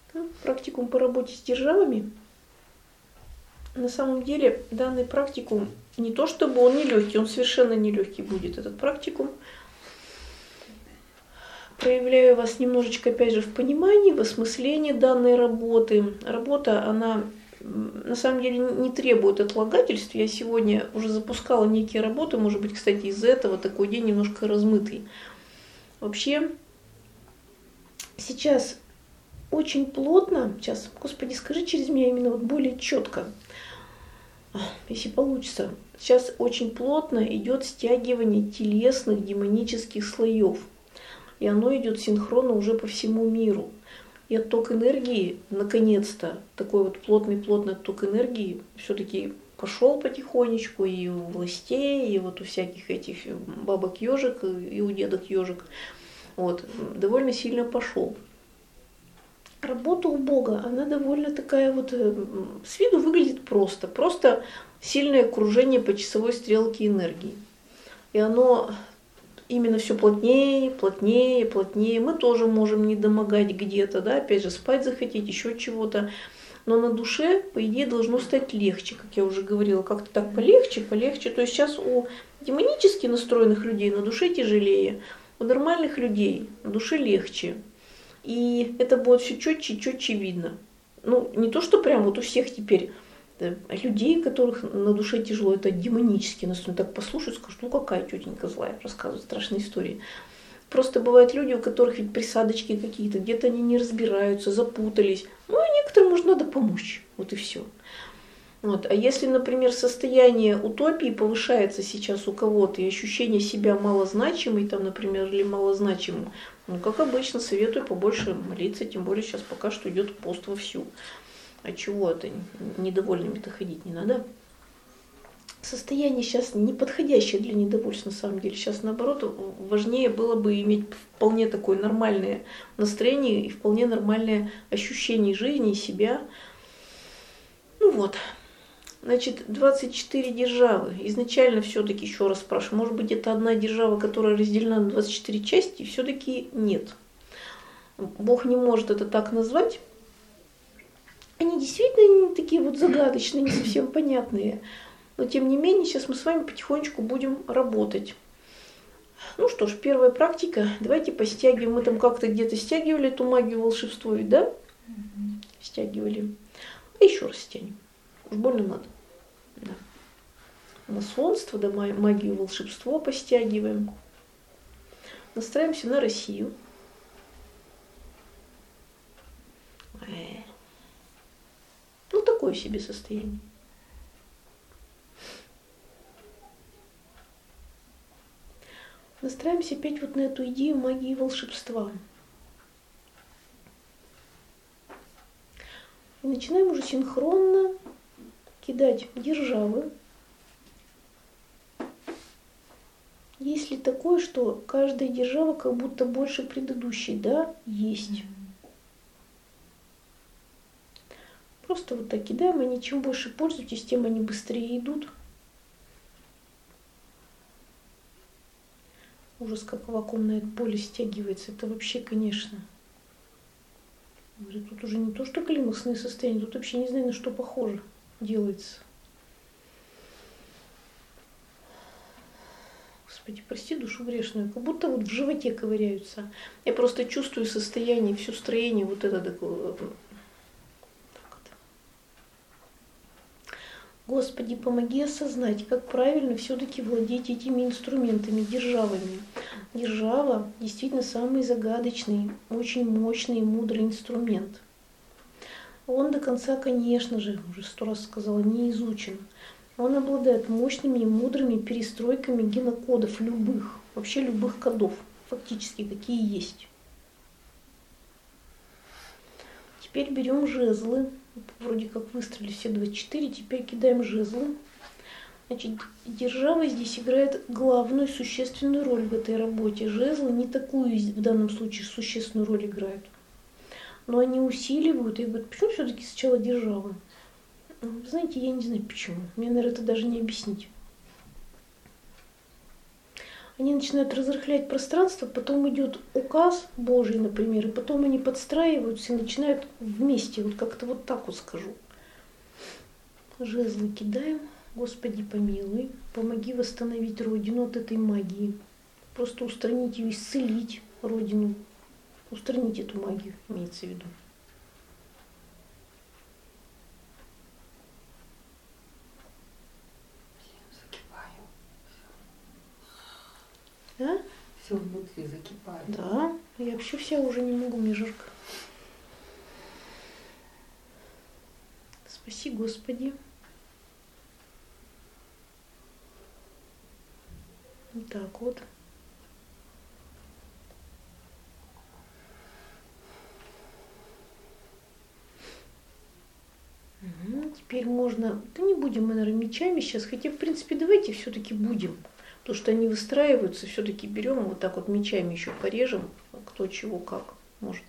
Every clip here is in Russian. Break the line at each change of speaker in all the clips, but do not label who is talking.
Да? Практикум по работе с державами. На самом деле данный практикум не то чтобы он нелегкий, он совершенно нелегкий будет, этот практикум. Проявляю вас немножечко, опять же, в понимании, в осмыслении данной работы. Работа, она на самом деле не требует отлагательств. Я сегодня уже запускала некие работы, может быть, кстати, из-за этого такой день немножко размытый. Вообще, сейчас очень плотно, сейчас, Господи, скажи через меня именно вот более четко, если получится. Сейчас очень плотно идет стягивание телесных демонических слоев. И оно идет синхронно уже по всему миру. И отток энергии, наконец-то, такой вот плотный отток энергии все-таки пошел потихонечку и у властей, и вот у всяких этих бабок-ежек, и у дедок-ежек. Вот, довольно сильно пошел. Работа у Бога, она довольно такая вот, с виду выглядит просто. Просто сильное кружение по часовой стрелке энергии. И оно именно все плотнее, плотнее, плотнее. Мы тоже можем не домогать где-то, да, опять же, спать захотеть, еще чего-то. Но на душе, по идее, должно стать легче, как я уже говорила, как-то так полегче. То есть сейчас у демонически настроенных людей на душе тяжелее, у нормальных людей на душе легче. И это будет все четче и четче видно. Ну, не то, что прям вот у всех теперь людей, которых на душе тяжело, это демонически настроены. Так послушают, скажут, ну какая тетенька злая, рассказывает страшные истории. Просто бывают люди, у которых ведь присадочки какие-то, где-то они не разбираются, запутались. Ну, и некоторым, может, надо помочь. Вот и все. Вот. А если, например, состояние утопии повышается сейчас у кого-то, и ощущение себя малозначимой, там, например, или малозначимым, ну, как обычно, советую побольше молиться, тем более сейчас пока что идет пост вовсю. А чего это недовольными-то ходить не надо? Состояние сейчас не подходящее для недовольства на самом деле. Сейчас наоборот важнее было бы иметь вполне такое нормальное настроение и вполне нормальное ощущение жизни и себя. Ну вот. Значит, 24 державы. Изначально все-таки, еще раз спрашиваю, может быть, это одна держава, которая разделена на 24 части? Все-таки нет. Бог не может это так назвать. Они действительно такие вот загадочные, не совсем понятные. Но тем не менее, сейчас мы с вами потихонечку будем работать. Ну что ж, первая практика. Давайте постягиваем. Мы там как-то где-то стягивали эту магию волшебство, ведь, да? Стягивали. А еще раз стянем. Уж больно надо. Да. Масонство, да, магию волшебство постягиваем. Настраиваемся на Россию. Ну, такое себе состояние. Настраиваемся опять вот на эту идею магии волшебства. И начинаем уже синхронно кидать державы. Есть ли такое, что каждая держава как будто больше предыдущей? Да, есть. Просто вот так кидаем, они чем больше пользуетесь, тем они быстрее идут. Ужас, как вакуумное поле стягивается. Это вообще, конечно. Тут уже не то, что климаксные состояния, тут вообще не знаю, на что похоже делается. Господи, прости душу грешную, как будто вот в животе ковыряются. Я просто чувствую состояние, все строение вот это такое. Господи, помоги осознать, как правильно все-таки владеть этими инструментами, державами. Держава действительно самый загадочный, очень мощный и мудрый инструмент. Он до конца, конечно же, уже 100 раз сказала, не изучен. Он обладает мощными и мудрыми перестройками генокодов любых, вообще любых кодов, фактически какие есть. Теперь берем жезлы. Вроде как выстроили все 24, теперь кидаем жезлы. Значит, держава здесь играет главную существенную роль в этой работе. Жезлы не такую в данном случае существенную роль играют. Но они усиливают и говорят, почему все-таки сначала держава? Знаете, я не знаю почему. Мне, наверное, это даже не объяснить. они начинают разрыхлять пространство, потом идет указ Божий, например, и потом они подстраиваются и начинают вместе, вот как-то вот так вот скажу. Жезлы кидаем. Господи, помилуй, помоги восстановить Родину от этой магии. Просто устранить ее, исцелить Родину. Устранить эту магию, имеется в виду. Да?
Все внутри закипает.
Да, я вообще вся уже не могу, мне жарко. Спаси, Господи. Вот так вот. Теперь можно, да не будем мы, наверное, мечами сейчас, хотя, в принципе, давайте все-таки будем. Потому что они выстраиваются, все-таки берем вот так вот мечами еще порежем, кто чего как может.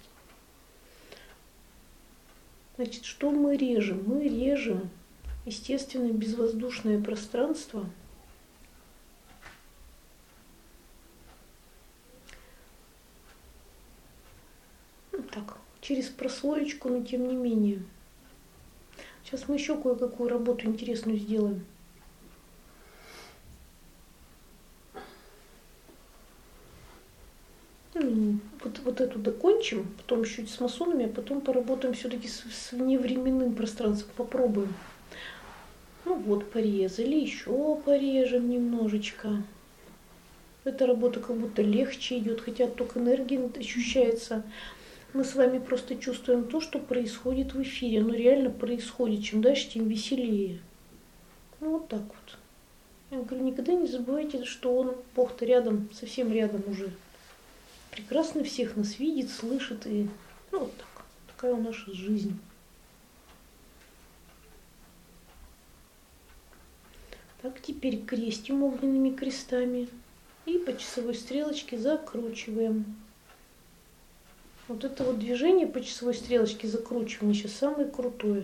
Значит, что мы режем? Мы режем, естественно, безвоздушное пространство. Ну, так, через прослоечку, но тем не менее. Сейчас мы еще кое-какую работу интересную сделаем. Вот эту докончим, потом еще с масонами, а потом поработаем все-таки с вневременным пространством. Попробуем. Ну вот, порезали, еще порежем немножечко. Эта работа как будто легче идет, хотя только энергия ощущается. Мы с вами просто чувствуем то, что происходит в эфире. Оно реально происходит. Чем дальше, тем веселее. Ну вот так вот. Я говорю, никогда не забывайте, что он, Бог-то рядом, совсем рядом уже. Прекрасно всех нас видит, слышит. И ну вот так. Такая наша жизнь. Так, теперь крестим огненными крестами. И по часовой стрелочке закручиваем. Вот это вот движение по часовой стрелочке закручивания сейчас самое крутое.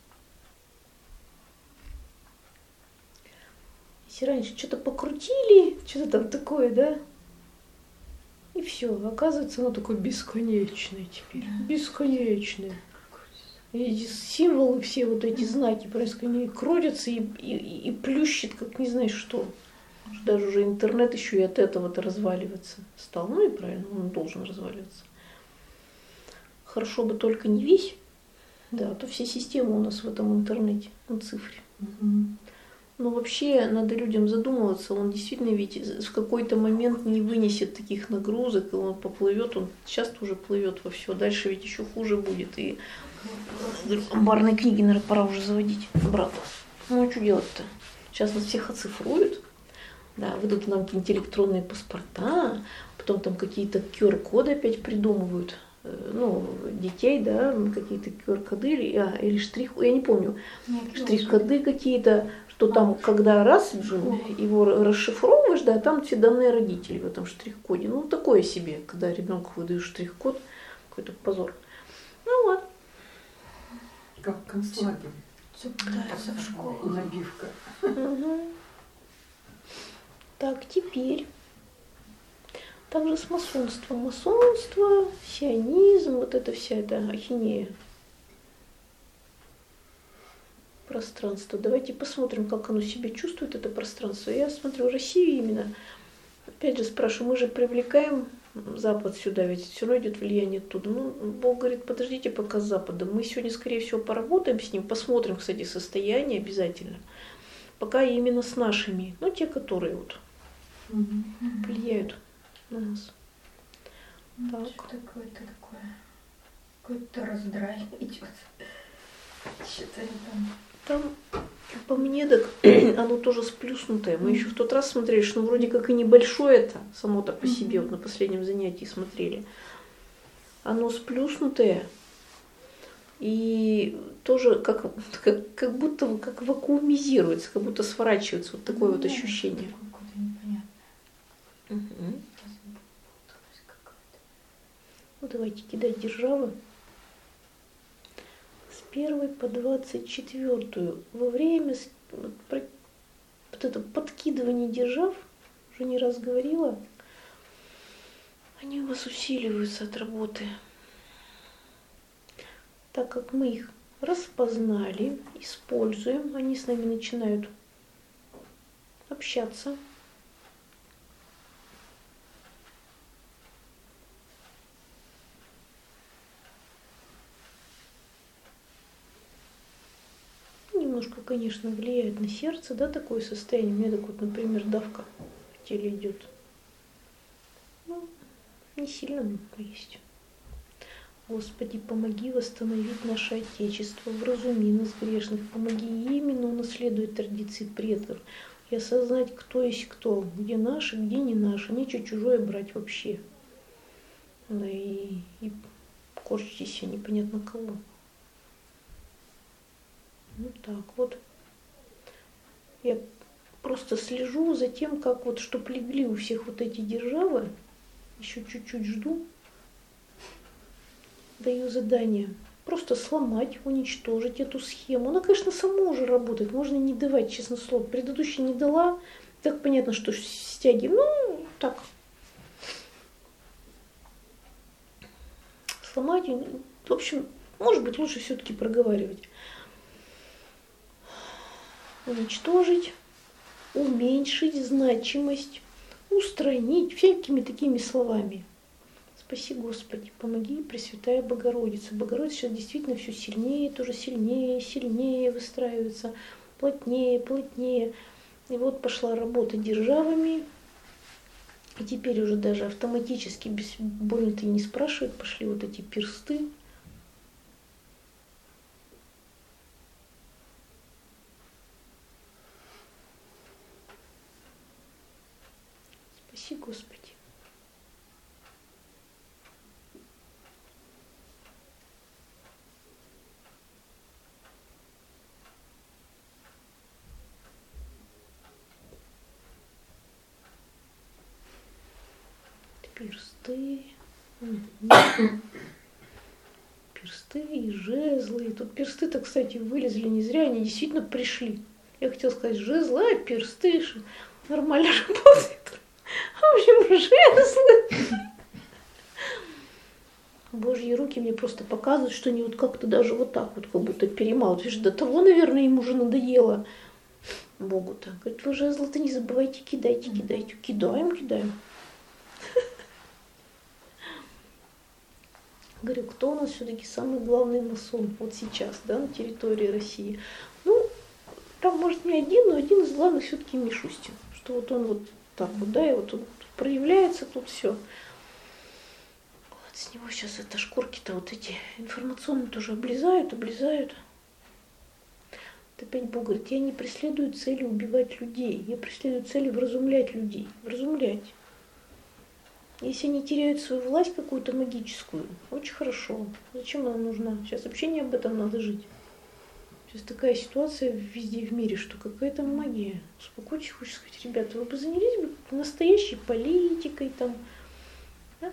Если раньше что-то покрутили, что-то там такое, да? И все, оказывается, оно такое бесконечное теперь. Бесконечное. И эти символы, все вот эти знаки происходят, крутятся и плющит, как не знаешь что. Даже уже интернет еще и от этого-то разваливаться стал. Ну и правильно, он должен разваливаться. Хорошо бы только не весь, да, а то все системы у нас в этом интернете, на цифре. Но вообще надо людям задумываться, он действительно ведь в какой-то момент не вынесет таких нагрузок, и он поплывет, он часто уже плывет во все, дальше ведь еще хуже будет. И амбарные книги, наверное, пора уже заводить обратно. Ну а что делать-то? Сейчас нас всех оцифруют, да, выдадут нам какие-нибудь электронные паспорта, потом там какие-то QR-коды опять придумывают. Ну, детей, да, какие-то QR-коды или штрих, я не помню, штрих-коды какие-то, что там, когда раз его расшифровываешь, да, там все данные родителей в этом штрих-коде. Ну, такое себе, когда ребенку выдаешь штрих-код, какой-то позор. Ну вот.
Как концлагерь.
Пытаются в школу.
Набивка.
Угу. Так, теперь. Также с масонством. Масонство, сионизм, вот это вся эта ахинея. Пространство. Давайте посмотрим, как оно себя чувствует, это пространство. Я смотрю, Россию именно. Опять же спрашиваю, мы же привлекаем Запад сюда, ведь все равно идет влияние оттуда. Ну, Бог говорит, подождите пока с Западом. Мы сегодня, скорее всего, поработаем с ним, посмотрим, кстати, состояние обязательно. Пока именно с нашими, ну, те, которые вот влияют на нас. Так.
Что такое-то такое? Какой-то раздрай идет. Что-то
Там, по мне, так оно тоже сплюснутое. Мы еще в тот раз смотрели, что ну, вроде как и небольшое это, само-то по себе, вот на последнем занятии смотрели. Оно сплюснутое. И тоже как будто как вакуумизируется, как будто сворачивается. Вот такое вот ощущение.
какое-то непонятное.
Угу. Ну, давайте кидать державы. С 1 по 24. Во время вот это подкидывание держав, уже не раз говорила, они у вас усиливаются от работы. Так как мы их распознали, используем, они с нами начинают общаться. Немножко, конечно, влияет на сердце, да, такое состояние. У меня так вот, например, давка в теле идет. Ну, не сильно, но есть. Господи, помоги восстановить наше Отечество, вразуми нас грешных, помоги именно унаследовать традиции предков и осознать, кто есть кто, где наши, где не наши, нечего чужое брать вообще. Да и корчитесь непонятно кого. Ну так вот. Я просто слежу за тем, как вот, чтоб легли у всех вот эти державы. Еще чуть-чуть жду. Даю задание. Просто сломать, уничтожить эту схему. Она, конечно, сама уже работает. Можно не давать, честно слово. Предыдущая не дала. Так понятно, что стяги. Ну, так. Сломать. В общем, может быть, лучше все-таки проговаривать. Уничтожить, уменьшить значимость, устранить всякими такими словами. Спаси, Господи, помоги, Пресвятая Богородица. Богородица сейчас действительно все сильнее, тоже сильнее, сильнее выстраивается, плотнее, плотнее. И вот пошла работа державами. И теперь уже даже автоматически, больно-то и не спрашивают, пошли вот эти персты. Спаси, Господи. Персты. Персты и жезлы. И тут персты-то, кстати, вылезли не зря, они действительно пришли. Я хотела сказать жезлы, а персты нормально работают. В общем, жезлы. Божьи руки мне просто показывают, что они вот как-то даже вот так вот как будто перемалывают. До того, наверное, им уже надоело Богу-то. Говорит, вы жезлы-то не забывайте, кидайте, кидайте. Кидаем, кидаем. Говорю, кто у нас все-таки самый главный масон вот сейчас, да, на территории России? Ну, там, может, не один, но один из главных все-таки Мишустин. Что вот он вот так вот, да, и вот он проявляется тут все. Вот с него сейчас это шкурки-то вот эти информационные тоже облезают. Вот опять Бог говорит, я не преследую цели убивать людей, я преследую цели вразумлять людей, вразумлять. Если они теряют свою власть какую-то магическую, очень хорошо. Зачем она нужна? Сейчас вообще не об этом надо жить. Сейчас такая ситуация везде в мире, что какая-то магия. Успокойтесь, хочется сказать, ребята, вы бы занялись бы настоящей политикой там. Да?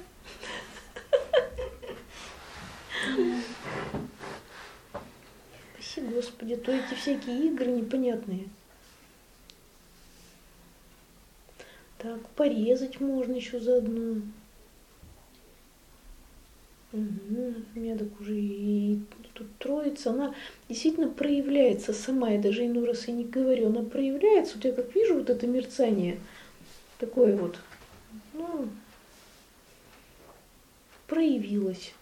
Спаси, Господи, то эти всякие игры непонятные. Так, порезать можно еще заодно. Угу. У меня так уже и тут троица, она действительно проявляется сама, я даже иной раз и не говорю, она проявляется, вот я как вижу вот это мерцание, такое вот, ну, проявилось.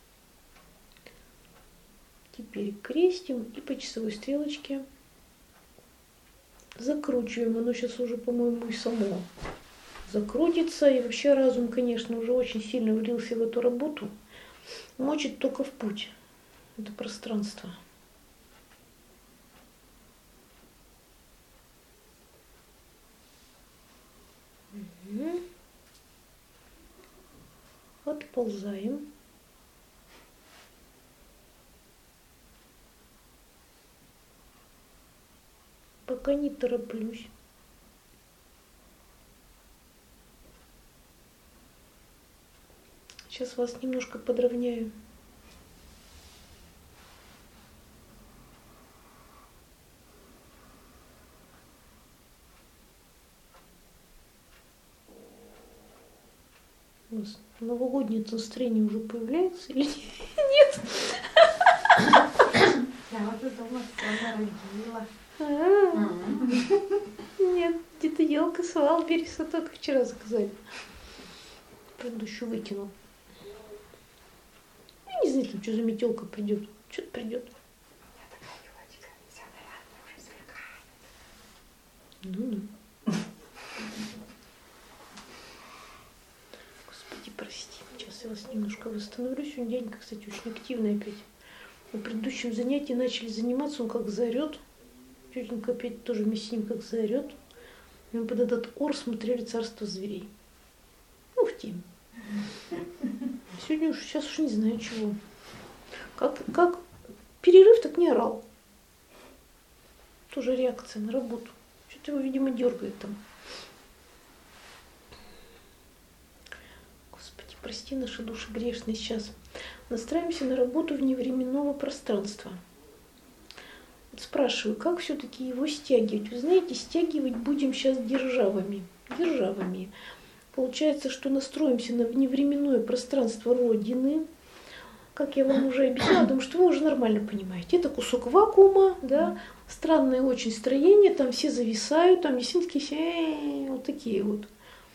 Теперь крестим и по часовой стрелочке закручиваем, оно сейчас уже, по-моему, и само закрутится, и вообще разум, конечно, уже очень сильно влился в эту работу, мочит только в путь, это пространство. Угу. Отползаем. Пока не тороплюсь. Сейчас вас немножко подровняю. У вас новогоднее настроение уже появляется или нет?
Я вот и дома все народила.
Нет, где-то елка с Валбериса только вчера заказали. Предыдущую выкинул. Я не знаю, там что за метелка придет. Что-то придет. Ну. Господи, прости. Сейчас я вас немножко восстановлю. Сегодня день, кстати, очень активный опять. На предыдущем занятии начали заниматься, он как заорет. Тетенька опять тоже вместе с ним как заорет. И мы под этот ор смотрели «Царство зверей». Ну, в тему. Сегодня уж, сейчас уж не знаю чего. Как перерыв, так не орал. Тоже реакция на работу. Что-то его, видимо, дергает там. Господи, прости наши души грешные сейчас. Настраиваемся на работу вневременного пространства. Вот спрашиваю, как все-таки его стягивать? Вы знаете, стягивать будем сейчас державами. Державами. Получается, что настроимся на вневременное пространство Родины. Как я вам уже объясняла, потому что вы уже нормально понимаете. Это кусок вакуума, да, странное очень строение, там все зависают, там действительно такие, вот такие вот.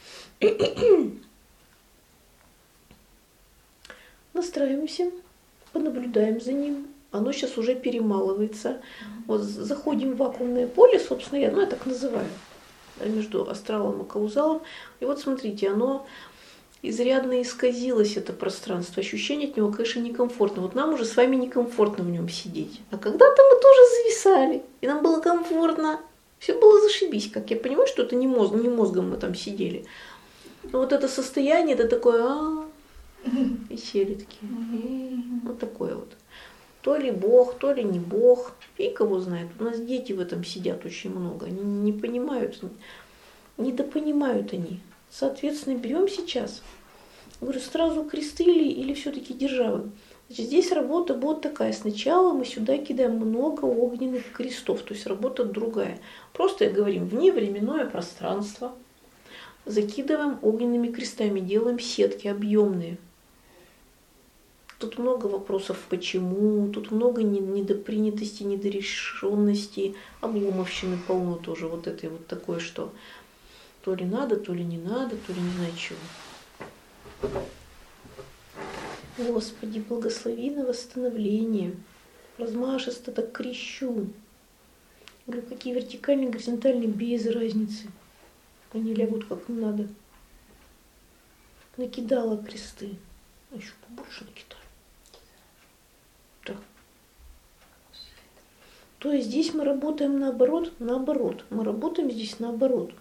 Настраиваемся, понаблюдаем за ним. Оно сейчас уже перемалывается. Вот заходим в вакуумное поле, собственно, я так называю, между астралом и каузалом. И вот смотрите, оно изрядно исказилось, это пространство. Ощущение от него, конечно, некомфортно. Вот нам уже с вами некомфортно в нем сидеть. А когда-то мы тоже зависали, и нам было комфортно. Все было зашибись, как я понимаю, что это не мозгом мы там сидели. Но вот это состояние, это такое, и сели такие. Вот такое вот. То ли Бог, то ли не Бог. Фиг его знает. У нас дети в этом сидят очень много. Они не понимают, недопонимают они. Соответственно, берем сейчас. Говорю, сразу кресты или все-таки державы. Значит, здесь работа будет такая. Сначала мы сюда кидаем много огненных крестов. То есть работа другая. Просто говорим, вневременное пространство. Закидываем огненными крестами. Делаем сетки объемные. Тут много вопросов, почему, тут много недопринятости, недорешенности, обломовщины полно тоже, вот этой вот такое, что то ли надо, то ли не надо, то ли не знаю чего. Господи, благослови на восстановление. Размашисто так крещу. Говорю, какие вертикальные, горизонтальные, без разницы. Они лягут как надо. Накидала кресты. А еще побольше накидала. То есть здесь мы работаем наоборот. Мы работаем здесь наоборот.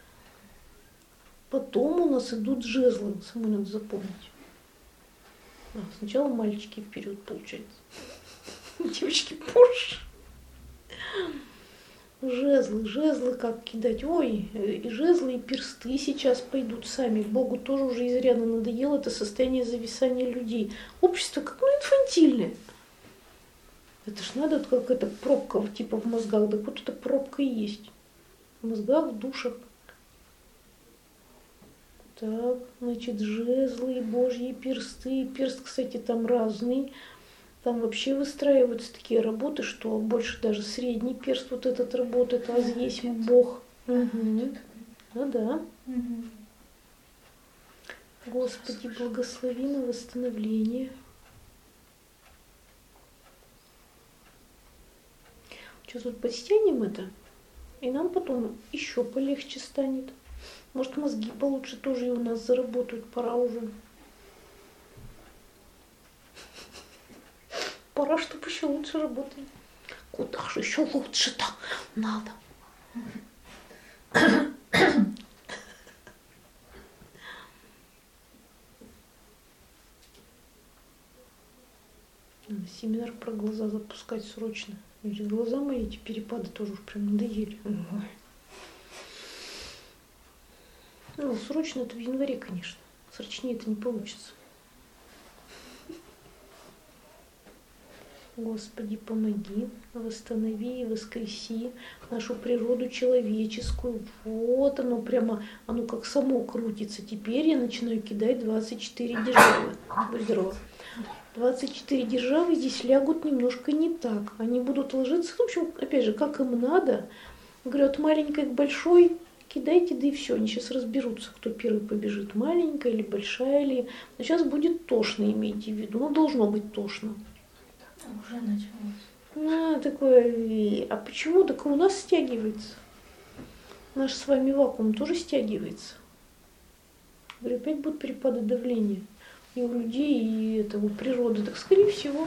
Потом у нас идут жезлы. Самой надо запомнить. Сначала мальчики вперед, получается. Девочки позже. Жезлы как кидать. Ой, и жезлы, и персты сейчас пойдут сами. Богу тоже уже изрядно надоело это состояние зависания людей. Общество как инфантильное. Это ж надо, как эта пробка типа в мозгах. Да вот эта пробка и есть. В мозгах, в душах. Так, значит, жезлы, божьи персты. Перст, кстати, там разный. Там вообще выстраиваются такие работы, что больше даже средний перст вот этот работает, а здесь Бог. Угу. Да. Господи, благослови на восстановление. Сейчас тут подстянем это, и нам потом еще полегче станет. Может, мозги получше тоже и у нас заработают, пора уже. Пора, чтобы еще лучше работали. Куда же еще лучше-то надо? Надо семинар про глаза запускать срочно. Эти глаза мои, эти перепады тоже уж прям надоели. Ну, срочно это в январе, конечно. Срочнее это не получится. Господи, помоги, восстанови и воскреси нашу природу человеческую. Вот оно прямо, оно как само крутится. Теперь я начинаю кидать 24 державы. Будь здорова. 24 державы здесь лягут немножко не так. Они будут ложиться, в общем, опять же, как им надо. Говорю, от маленькой к большой кидайте, да и все. Они сейчас разберутся, кто первый побежит. Маленькая или большая ли. Но сейчас будет тошно, имейте в виду. Ну, должно быть тошно.
Уже началось.
Такое. А почему? Так у нас стягивается. Наш с вами вакуум тоже стягивается. Говорю, опять будут перепады давления. И у людей, и это у природы. Так скорее всего.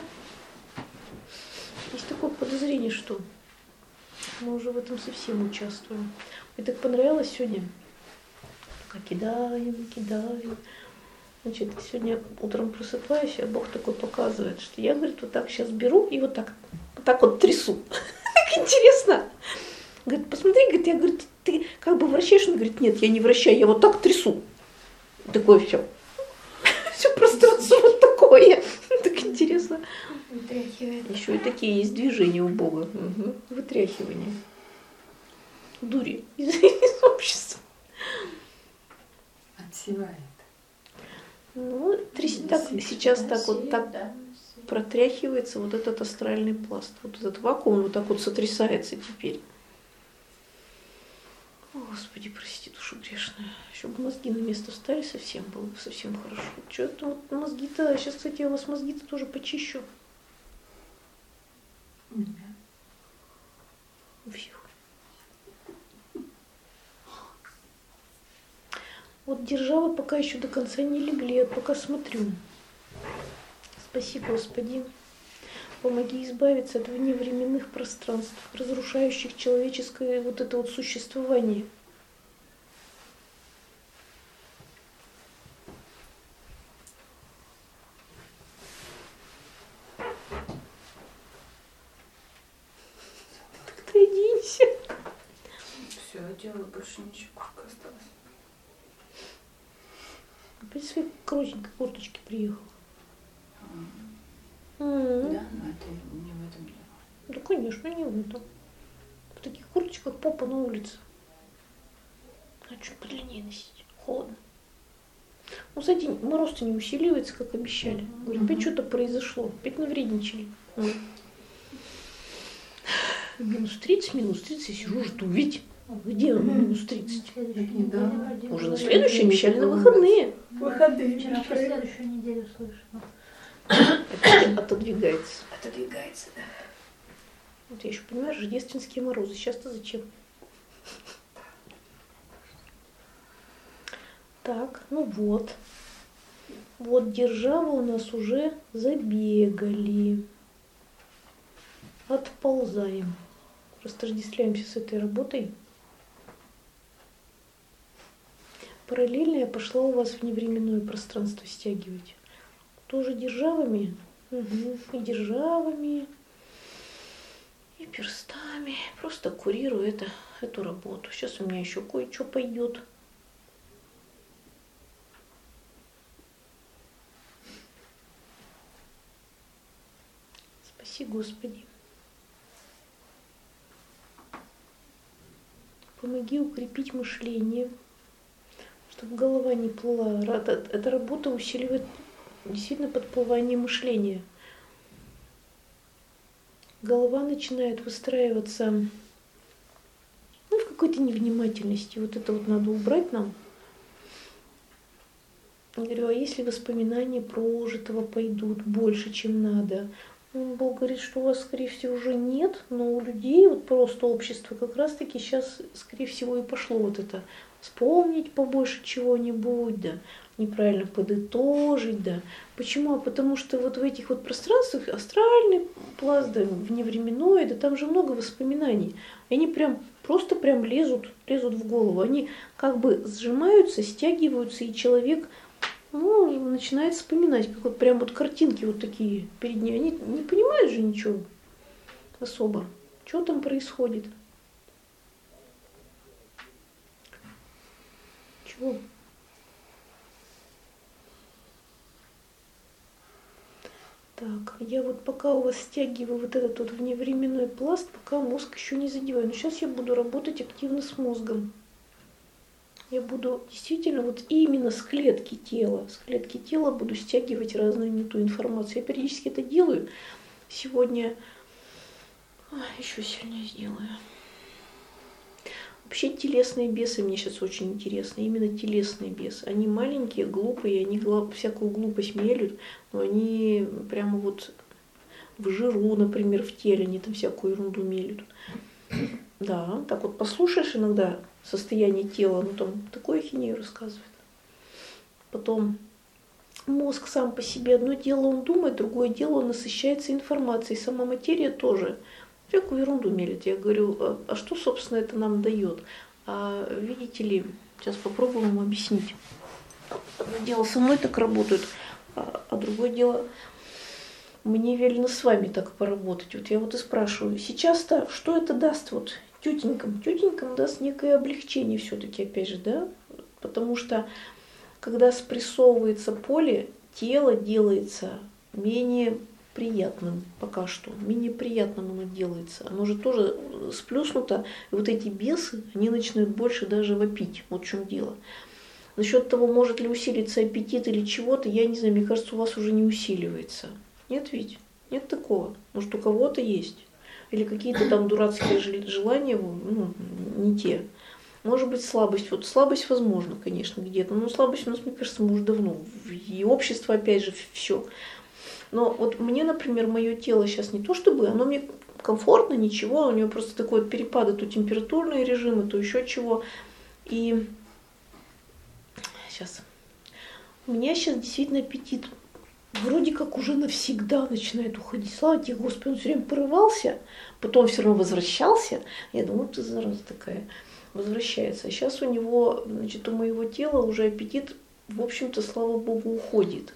Есть такое подозрение, что мы уже в этом совсем участвуем. Мне так понравилось сегодня. Только кидаем. Значит, сегодня утром просыпаюсь, а Бог такой показывает, что я, говорит, вот так сейчас беру и вот так вот трясу. Так интересно. Говорит, посмотри, говорит, я, говорит, ты как бы вращаешь? Он говорит, нет, я не вращаю, я вот так трясу. Такое все. Все пространство вот такое. Так интересно.
Вытряхивает.
Еще и такие есть движения у Бога. Угу. Вытряхивание. Дури из общества.
Отсевает.
Ну, так, сейчас так вот так протряхивается вот этот астральный пласт. Вот этот вакуум вот так вот сотрясается теперь. О, Господи, прости, душу грешную. Еще бы мозги на место встали, совсем было бы совсем хорошо. Что-то вот мозги-то, сейчас, кстати, я у вас мозги-то тоже почищу. У всех. Вот держава пока еще до конца не легли, я пока смотрю. Спаси, Господи. Помоги избавиться от вневременных пространств, разрушающих человеческое вот это вот существование. Так ты оденься.
Все, одела, больше ничего, как осталось.
Опять в своей коротенькой курточке приехал.
Да, но это не в этом дело.
Да, конечно, не в этом. В таких курточках попа на улице. А чуть подлиннее носить. Холодно. Ну, за день мороз-то не усиливается, как обещали. Говорю, опять что-то произошло. Опять навредничали. Минус 30, я сижу, жду. Ведь где минус 30? Уже на следующий обещали на выходные.
Выходные. Вчера по следующую неделю слышала.
Отодвигается.
Отодвигается, да.
Вот я еще понимаю, рождественские морозы. Сейчас-то зачем? Так, ну вот. Вот державы у нас уже забегали. Отползаем. Растождествляемся с этой работой. Параллельно я пошла у вас в невременное пространство стягивать. Тоже державами. Угу. И державами, и перстами. Просто курирую эту работу. Сейчас у меня еще кое-что пойдет. Спаси, Господи. Помоги укрепить мышление, чтобы голова не плыла. Эта работа усиливает действительно подплывание мышления. Голова начинает выстраиваться в какой-то невнимательности. Вот это вот надо убрать нам. Я говорю, а если воспоминания прожитого пойдут больше, чем надо? Бог говорит, что у вас, скорее всего, уже нет, но у людей, вот просто общество, как раз-таки сейчас, скорее всего, и пошло вот это вспомнить побольше чего-нибудь, да, неправильно подытожить, да. Почему? А потому что вот в этих вот пространствах астральный пласт, да, вневременной, да, там же много воспоминаний. И они просто лезут в голову. Они как бы сжимаются, стягиваются, и человек начинает вспоминать, как вот прям вот картинки вот такие перед ней. Они не понимают же ничего особо, что там происходит. Чего? Так, я вот пока у вас стягиваю вот этот вот вневременной пласт, пока мозг еще не задеваю. Но сейчас я буду работать активно с мозгом. Я буду действительно вот именно с клетки тела буду стягивать разную не ту информацию. Я периодически это делаю. Сегодня еще сильнее сделаю. Вообще телесные бесы мне сейчас очень интересны. Именно телесные бесы. Они маленькие, глупые, они всякую глупость мелют, но они прямо вот в жиру, например, в теле, они там всякую ерунду мелют. Да, так вот послушаешь иногда состояние тела, ну там такое ахинею рассказывает. Потом мозг сам по себе, одно дело он думает, другое дело он насыщается информацией. Сама материя тоже всякую ерунду мелит. Я говорю, а что, собственно, это нам дает? А видите ли, сейчас попробуем вам объяснить. Одно дело со мной так работают, а другое дело мне велено с вами так поработать. Вот я вот и спрашиваю, сейчас-то что это даст вот тетенькам? Тетенькам даст некое облегчение все-таки, опять же, да? Потому что когда спрессовывается поле, тело делается менее приятным пока что. Менее приятным оно делается. Оно же тоже сплюснуто. И вот эти бесы, они начинают больше даже вопить. Вот в чем дело. Насчет того, может ли усилиться аппетит или чего-то, я не знаю, мне кажется, у вас уже не усиливается. Нет ведь? Нет такого. Может, у кого-то есть. Или какие-то там дурацкие желания, ну, не те. Может быть, слабость. Вот слабость возможно, конечно, где-то. Но слабость у нас, мне кажется, мы уже давно. И общество, опять же, все. Но вот мне, например, мое тело сейчас не то чтобы, оно мне комфортно, ничего. У него просто такой вот перепады, то температурные режимы, то еще чего. И сейчас. У меня сейчас действительно аппетит вроде как уже навсегда начинает уходить. Слава тебе, Господи, он все время порывался, потом все равно возвращался. Я думаю, ты зараза такая, возвращается. А сейчас у него, значит, у моего тела уже аппетит, в общем-то, слава Богу, уходит.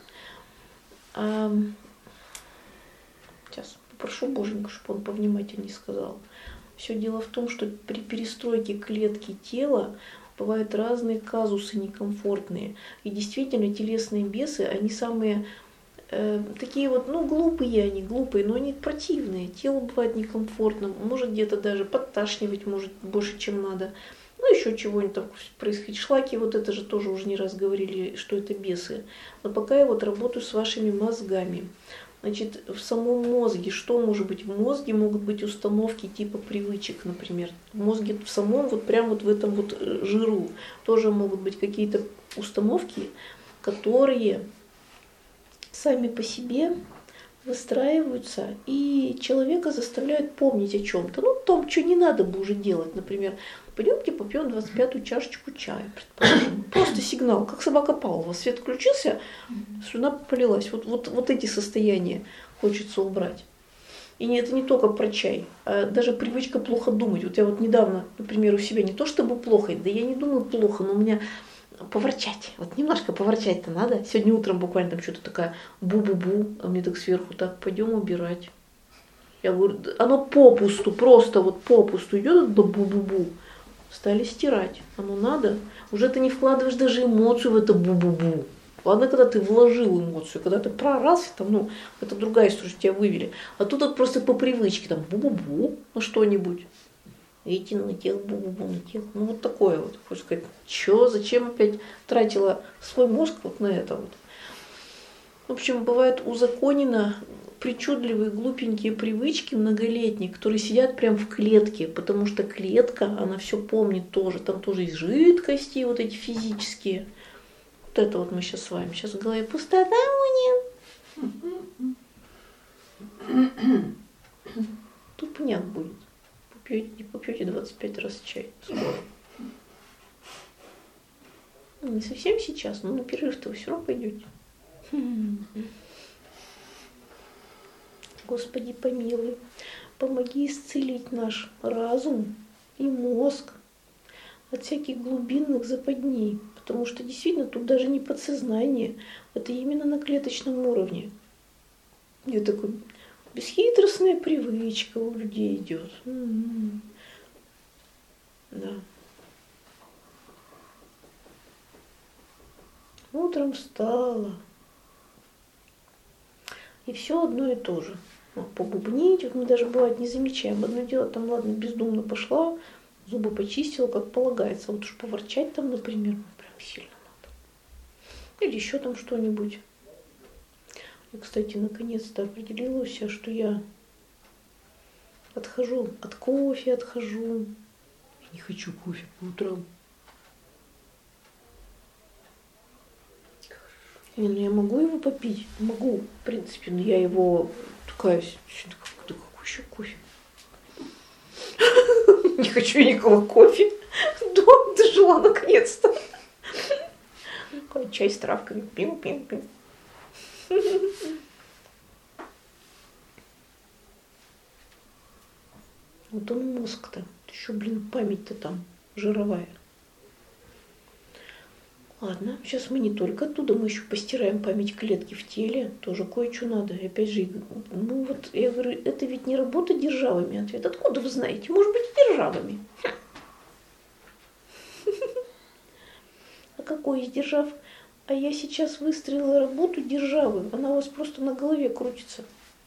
Сейчас попрошу Боженька, чтобы он повнимательнее сказал. Все дело в том, что при перестройке клетки тела бывают разные казусы некомфортные. И действительно, телесные бесы, они самые такие вот, ну, глупые, но они противные. Тело бывает некомфортным, может где-то даже подташнивать, может больше, чем надо. Ну, еще чего-нибудь там происходит. Шлаки, вот это же тоже уже не раз говорили, что это бесы. Но пока я вот работаю с вашими мозгами. Значит, в самом мозге, что может быть? В мозге могут быть установки типа привычек, например. В мозге в самом, вот прям вот в этом вот жиру тоже могут быть какие-то установки, которые сами по себе выстраиваются и человека заставляют помнить о чем-то. Ну, том, что не надо бы уже делать. Например, пойдемте попьем 25-ю чашечку чая, предположим. Просто сигнал, как собака Павлова. Свет включился, слюна полилась. Вот эти состояния хочется убрать. И это не только про чай, а даже привычка плохо думать. Вот я вот недавно, например, у себя не то чтобы плохо, да я не думаю плохо, но у меня поворчать. Вот немножко поворчать-то надо. Сегодня утром буквально там что-то такая бу-бу-бу, а мне так сверху, так, пойдем убирать. Я говорю, оно попусту, просто вот попусту идет это бу-бу-бу. Стали стирать. Оно надо. Уже ты не вкладываешь даже эмоцию в это бу-бу-бу. Ладно, когда ты вложил эмоцию, когда ты прорался, там, ну, это другая история, что тебя вывели. А тут вот просто по привычке, там, бу-бу-бу, ну что-нибудь. Видите, на тех, бу-бу-бу, на тех. Ну, вот такое вот. Хочешь сказать, что, зачем опять тратила свой мозг вот на это вот. В общем, бывает узаконено причудливые, глупенькие привычки многолетние, которые сидят прям в клетке, потому что клетка, она все помнит тоже. Там тоже есть жидкости, вот эти физические. Вот это вот мы сейчас с вами. Сейчас в голове пустота у нее. Тупняк будет. Не попьете 25 раз чай скоро. Не совсем сейчас, но на перерыв-то вы все равно пойдете. Господи, помилуй, помоги исцелить наш разум и мозг от всяких глубинных западней, потому что действительно тут даже не подсознание, это именно на клеточном уровне. И такой бесхитростная привычка у людей идет. Да. Утром встала. И все одно и то же. Ну, побубнить, вот мы даже бывает не замечаем. Одно дело, там, ладно, бездумно пошла, зубы почистила, как полагается. Вот уж поворчать там, например, ну, прям сильно надо. Или еще там что-нибудь. Я, кстати, наконец-то определила себя, что я отхожу от кофе, отхожу. Я не хочу кофе по утрам. Не, ну я могу его попить, могу, в принципе, но я его такая, какой еще кофе? Не хочу никакого кофе. Дожила наконец-то. Чай с травками. Пим-пим-пим. Вот он мозг-то. Еще, блин, память-то там жировая. Ладно, сейчас мы не только оттуда, мы еще постираем память клетки в теле, тоже кое-что надо. И опять же, ну вот, я говорю, это ведь не работа державами. Ответ, откуда вы знаете? Может быть, державами. А какой из держав? А я сейчас выстроила работу державы, она у вас просто на голове крутится.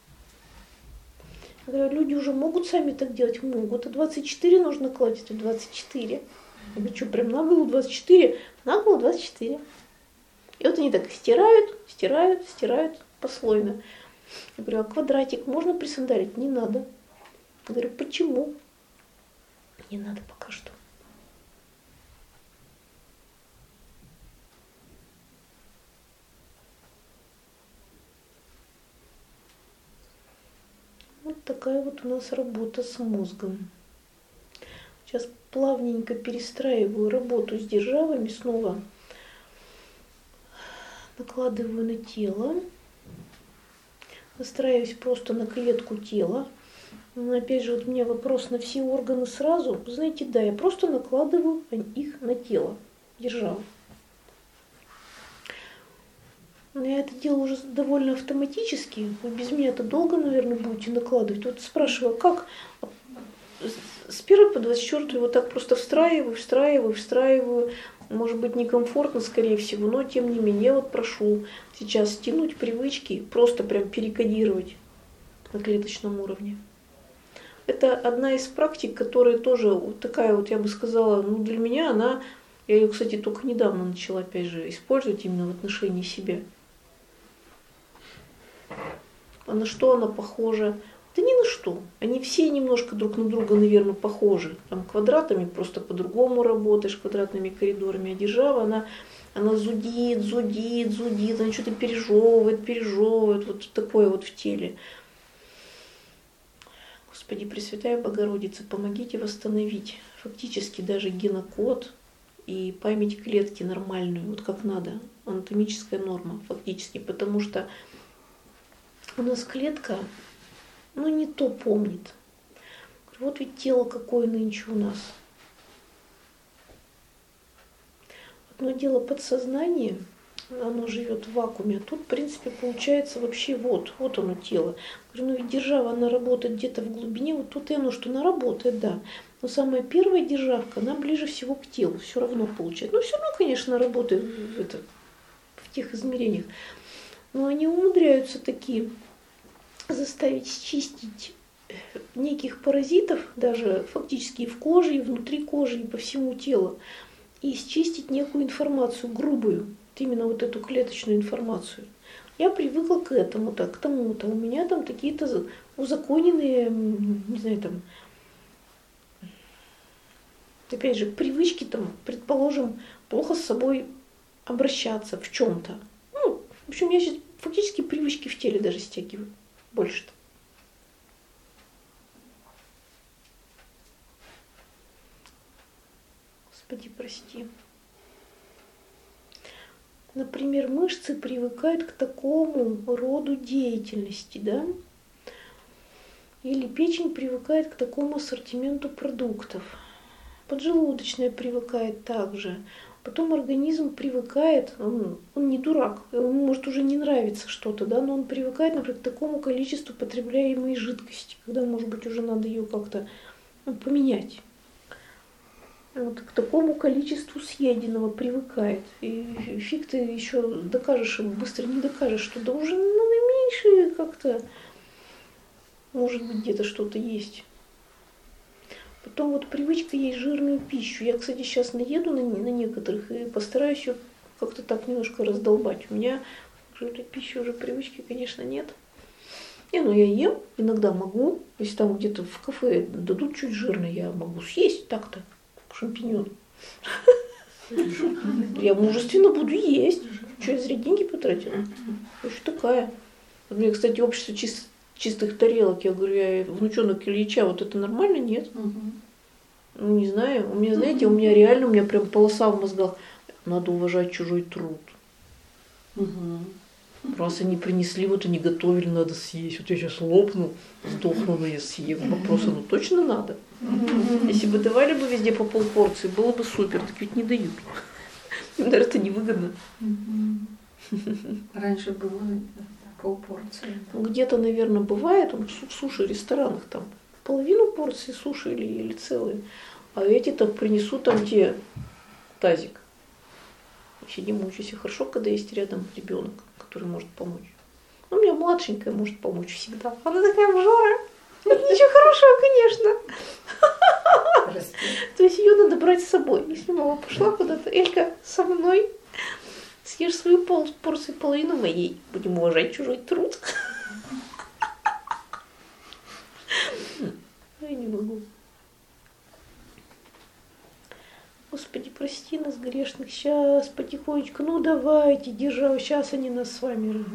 Я говорю, люди уже могут сами так делать? Могут. А 24 нужно класть, а 24. Я говорю, что, прям наголо 24? Наголо 24. И вот они так стирают послойно. Я говорю, а квадратик можно присандалить? Не надо. Я говорю, почему? Не надо пока что. Вот такая вот у нас работа с мозгом. Сейчас плавненько перестраиваю работу с державами, снова накладываю на тело, настраиваюсь просто на клетку тела. Но опять же, вот у меня вопрос на все органы сразу. Знаете, да, я просто накладываю их на тело, державы. Но я это делаю уже довольно автоматически. Вы без меня это долго, наверное, будете накладывать. Вот спрашиваю, как с 1 по 24 вот так просто встраиваю. Может быть, некомфортно, скорее всего, но тем не менее, я вот прошу сейчас стянуть привычки, просто прям перекодировать на клеточном уровне. Это одна из практик, которая тоже вот такая вот, я бы сказала, ну для меня я ее, кстати, только недавно начала, опять же, использовать именно в отношении себя. А на что она похожа? Да ни на что. Они все немножко друг на друга, наверное, похожи. Там квадратами просто по-другому работаешь, квадратными коридорами. А держава, она зудит, она что-то пережевывает. Вот такое вот в теле. Господи, Пресвятая Богородица, помогите восстановить фактически даже генокод и память клетки нормальную, вот как надо. Анатомическая норма фактически, потому что у нас клетка, не то помнит. Вот ведь тело какое нынче у нас. Одно дело подсознание, оно живет в вакууме, а тут, в принципе, получается вообще вот оно тело. Говорю, ведь держава, она работает где-то в глубине, вот тут и оно, что она работает, да. Но самая первая державка, она ближе всего к телу, все равно получается. Все равно, конечно, работает в тех измерениях. Но они умудряются такие заставить счистить неких паразитов, даже фактически и в коже, и внутри кожи, и по всему телу, и счистить некую информацию грубую, вот именно вот эту клеточную информацию. Я привыкла к этому, к тому-то. У меня там какие-то узаконенные, не знаю, там, опять же, привычки, там, предположим, плохо с собой обращаться в чем-то. В общем, я сейчас фактически привычки в теле даже стягиваю. Больше-то. Господи, прости. Например, мышцы привыкают к такому роду деятельности, да? Или печень привыкает к такому ассортименту продуктов. Поджелудочная привыкает также. Потом организм привыкает, он не дурак, ему может уже не нравится что-то, да, но он привыкает, например, к такому количеству потребляемой жидкости, когда, может быть, уже надо ее как-то поменять. Вот, к такому количеству съеденного привыкает. И фиг ты еще докажешь ему, быстро не докажешь, что да уже надо меньше как-то, может быть, где-то что-то есть. Потом вот привычка есть жирную пищу. Я, кстати, сейчас наеду на некоторых и постараюсь ее как-то так немножко раздолбать. У меня жирной пищи уже привычки, конечно, нет. Ну я ем, иногда могу. Если там где-то в кафе дадут чуть жирно, я могу съесть так-то, шампиньон. Я мужественно буду есть. Что, я зря деньги потратила? Я еще такая. Вот мне, кстати, общество чистых тарелок. Я говорю, я внученок Ильича, вот это нормально? Нет. Ну, не знаю. У меня, знаете, у меня реально, у меня прям полоса в мозгах. Надо уважать чужой труд. Раз они принесли, вот они готовили, надо съесть. Вот я сейчас лопну, сдохну, но я съем. Вопрос, ну точно надо? Если бы давали бы везде по полпорции, было бы супер. Так ведь не дают. Им даже это невыгодно.
Раньше было полпорции.
Где-то, наверное, бывает, в суши-ресторанах там половину порции суши или целые. А эти так принесут там где тазик. Сидим, учимся. Хорошо, когда есть рядом ребенок, который может помочь. Ну, у меня младшенькая может помочь всегда. Она такая обжора. Ничего хорошего, конечно. То есть ее надо брать с собой. Если мама пошла куда-то, Элька, со мной, съешь свою порцию, половину моей. Будем уважать чужой труд. Я не могу. Господи, прости нас, грешных, сейчас, потихонечку, ну давайте, держава, сейчас они нас с вами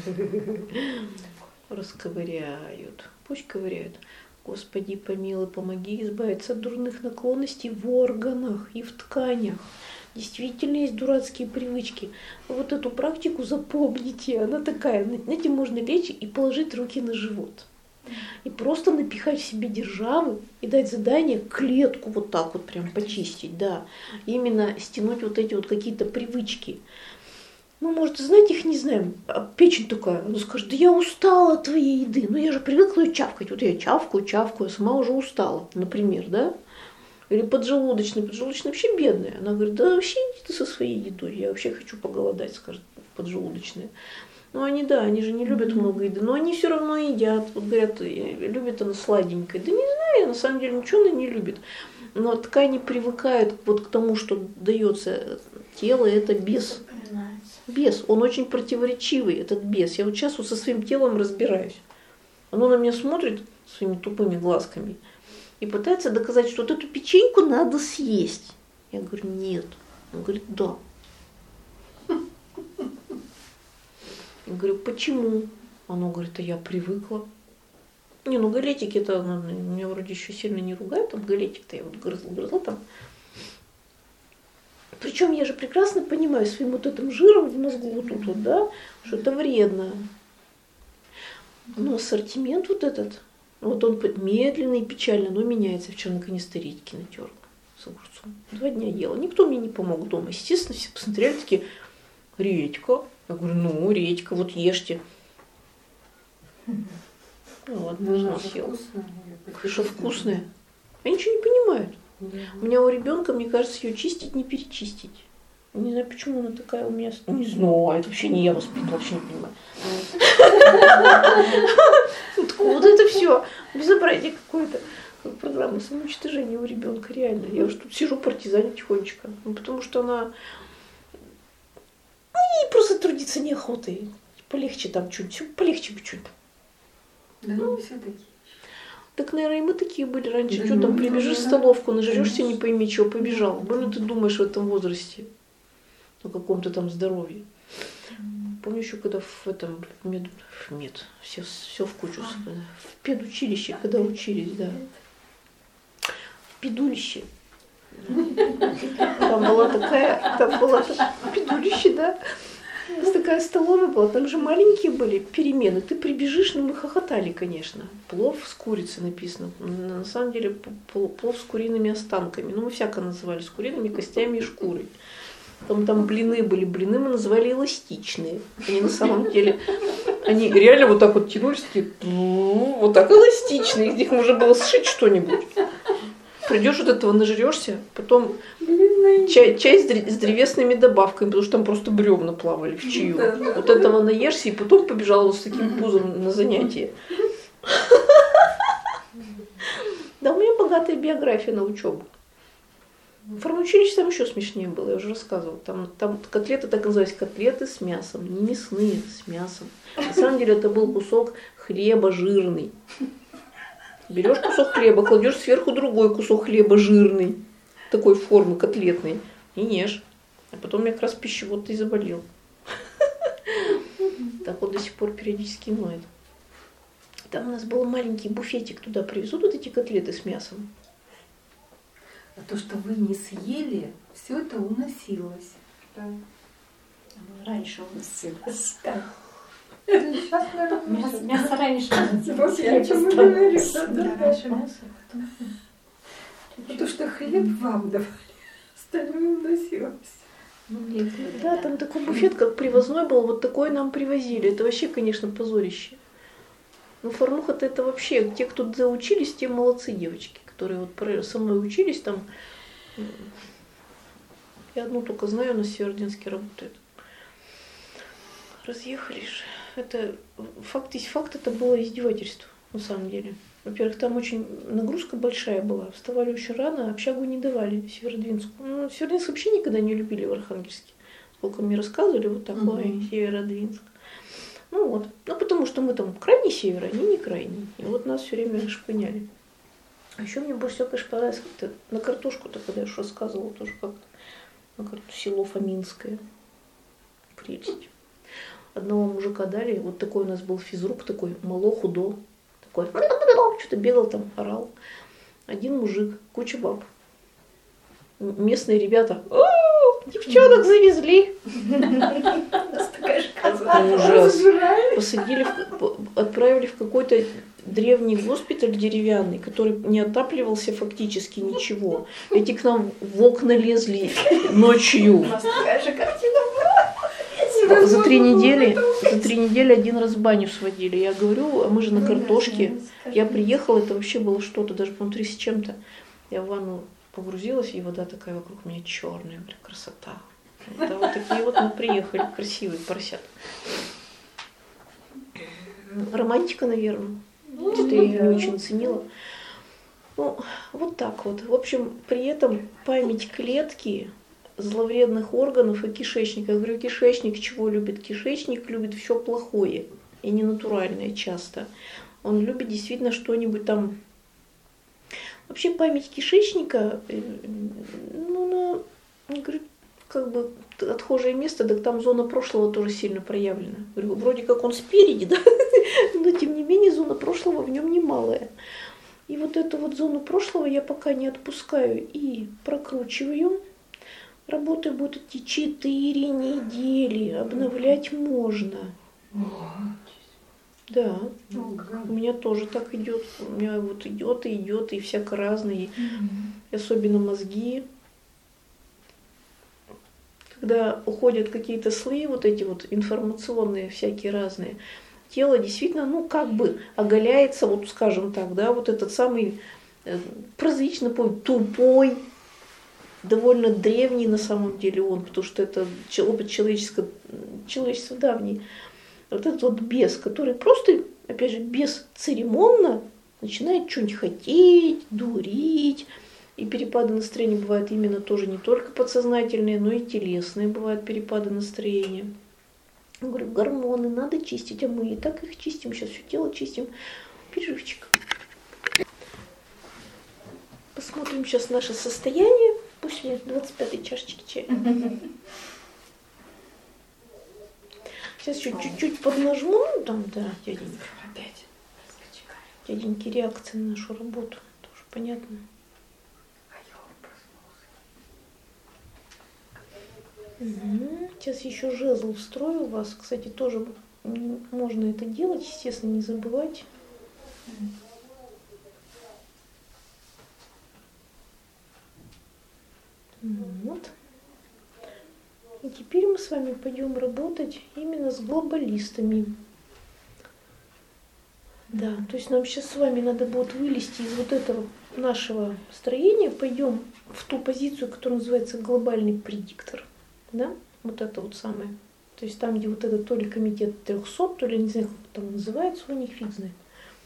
расковыряют. Пусть ковыряют. Господи, помилуй, помоги избавиться от дурных наклонностей в органах и в тканях. Действительно есть дурацкие привычки. Вот эту практику запомните, она такая, над этим можно лечь и положить руки на живот. И просто напихать в себе державы и дать задание клетку вот так вот прям почистить, да. Именно стянуть вот эти вот какие-то привычки. Мы, может, знаете, их не знаем. А печень такая, она скажет, да я устала от твоей еды. Но я же привыкла ее чавкать. Вот я чавкаю, а сама уже устала, например, да. Или поджелудочная вообще бедная. Она говорит, да вообще иди ты со своей едой. Я вообще хочу поголодать, скажет поджелудочная. Ну, они, да, они же не любят много еды, но они все равно едят. Вот говорят, любит она сладенькое. Да не знаю, на самом деле ничего она не любит. Но ткани привыкают вот к тому, что дается тело, это бес. Бес, он очень противоречивый, этот бес. Я вот сейчас вот со своим телом разбираюсь. Оно на меня смотрит своими тупыми глазками и пытается доказать, что вот эту печеньку надо съесть. Я говорю, нет. Он говорит, да. Я говорю, почему? Она говорит, а я привыкла. Не, ну галетики это, меня вроде еще сильно не ругают, там галетик-то я вот грызла там. Причем я же прекрасно понимаю своим вот этим жиром в мозгу вот тут вот, да, что это вредно. Но ассортимент вот этот, вот он медленно и печально, но меняется. Вчера наконец-то редьки натерла с огурцом. 2 дня ела. Никто мне не помог дома. Естественно, все посмотрели такие, редька. Я говорю, ну, редька, вот ешьте. Ну ладно, съела. Что вкусная? Они ничего не понимают. У меня у ребенка, мне кажется, ее чистить, не перечистить. Не знаю, почему она такая у меня. Не знаю, это вообще не я воспитывала, вообще не понимаю. Откуда это все? Безобразие какое-то. Программа самоуничтожения у ребенка, реально. Я уж тут сижу партизаню тихонечко. Ну, потому что она. Ей просто трудиться неохота. Полегче там что-нибудь. Полегче бы что-нибудь.
Да, ну, все такие.
Так, наверное, и мы такие были раньше. Да, что там, прибежишь в столовку, нажрешься, не пойми, чего, побежал. Больно ты думаешь в этом возрасте. О каком-то там здоровье. Помню еще, когда в этом все в кучу. В педучилище, когда учились, да. В педулище. Там была такая педулище, да. У нас такая столовая была, там же маленькие были перемены. Ты прибежишь, ну мы хохотали, конечно. Плов с курицей написано. На самом деле плов с куриными останками. Ну мы всяко называли, с куриными костями и шкурой. Там блины были, блины мы называли эластичные. Они на самом деле, они реально вот так вот тянулись, такие, вот так эластичные, из них можно было сшить что-нибудь. Придешь вот этого, нажрешься, потом Чай с древесными добавками, потому что там просто бревна плавали в чаю. Вот этого наешься, и потом побежала вот с таким пузом на занятия. Да, у меня богатая биография на учебу. В фармучилище там еще смешнее было, я уже рассказывала. Там котлеты так назывались, котлеты с мясом, не мясные, с мясом. На самом деле это был кусок хлеба жирный. Берешь кусок хлеба, кладешь сверху другой кусок хлеба жирный, такой формы котлетной, и ешь. А потом я как раз пищевод и заболел. Так вот до сих пор периодически ноет. Там у нас был маленький буфетик, туда привезут вот эти котлеты с мясом.
А то, что вы не съели, все это уносилось.
Да. Раньше уносилось.
Да.
Сейчас, наверное, мясо раньше
Вот я о чем и говорю.
Да, раньше мясо, потом...
Потому что хлеб вам давали, остальное уносилось.
Да, там такой буфет, как привозной был, вот такой нам привозили. Это вообще, конечно, позорище. Ну, фармуха-то это вообще, те, кто доучились, те молодцы девочки, которые вот со мной учились там. Я одну только знаю, на Северодвинске работает. Разъехались. Это факт есть факт, это было издевательство, на самом деле. Во-первых, там очень нагрузка большая была. Вставали очень рано, общагу не давали Северодвинску. Ну, Северодвинск вообще никогда не любили в Архангельске. Сколько мне рассказывали, вот такой Северодвинск. Ну вот. Ну потому что мы там крайний север, они не крайний. И вот нас все время шпыняли. А еще мне больше всего, конечно, понравилось как-то на картошку-то, когда я уж рассказывала, тоже как-то на село Фоминское. Прелесть. Одного мужика дали, вот такой у нас был физрук, такой мало худо, такой что-то бегал там, орал. Один мужик, куча баб. Местные ребята: девчонок завезли. Ужас. Посадили, отправили в какой-то древний госпиталь деревянный, который не отапливался фактически ничего. Эти к нам в окна лезли ночью. За 3 недели 1 раз в баню сводили. Я говорю, а мы же на картошке. Я приехала, это вообще было что-то, даже, по-моему, 3 с чем-то. Я в ванну погрузилась, и вода такая вокруг меня черная, бля, красота. Да, вот такие вот мы приехали, красивые поросят. Романтика, наверное. Что-то я ее не очень ценила. Ну, вот так вот. В общем, при этом память клетки, зловредных органов и кишечника. Я говорю, кишечник чего любит? Кишечник любит все плохое и ненатуральное часто. Он любит действительно что-нибудь там. Вообще память кишечника, ну, она, говорю, как бы отхожее место, так там зона прошлого тоже сильно проявлена. Говорю, вроде как он спереди, да, но тем не менее зона прошлого в нем немалая. И вот эту вот зону прошлого я пока не отпускаю и прокручиваю. Работа будет идти 4 недели, обновлять можно. Да, у меня тоже так идет. У меня вот идет и идет, и всяко разное. И особенно мозги. Когда уходят какие-то слои, вот эти вот информационные, всякие разные, тело действительно, ну, как бы оголяется, вот скажем так, да, вот этот самый прозаично тупой, довольно древний на самом деле он, потому что это опыт человечества давний. Вот этот вот бес, который просто, опять же, бесцеремонно начинает что-нибудь хотеть, дурить. И перепады настроения бывают именно тоже не только подсознательные, но и телесные бывают перепады настроения. Я говорю, гормоны надо чистить, а мы и так их чистим, сейчас все тело чистим. Перерывчик. Посмотрим сейчас наше состояние после 25-й чашечки чая. Сейчас еще чуть-чуть поднажму, ну там, да, дяденьки, реакции на нашу работу, тоже понятно. Сейчас еще жезл встрою у вас, кстати, тоже можно это делать, естественно, не забывать. Вот. И теперь мы с вами пойдем работать именно с глобалистами. Да, то есть нам сейчас с вами надо будет вылезти из вот этого нашего строения, пойдем в ту позицию, которая называется глобальный предиктор. Да? Вот это вот самое. То есть там, где вот этот то ли комитет 300, то ли не знаю, как там называется у них, фиг знает.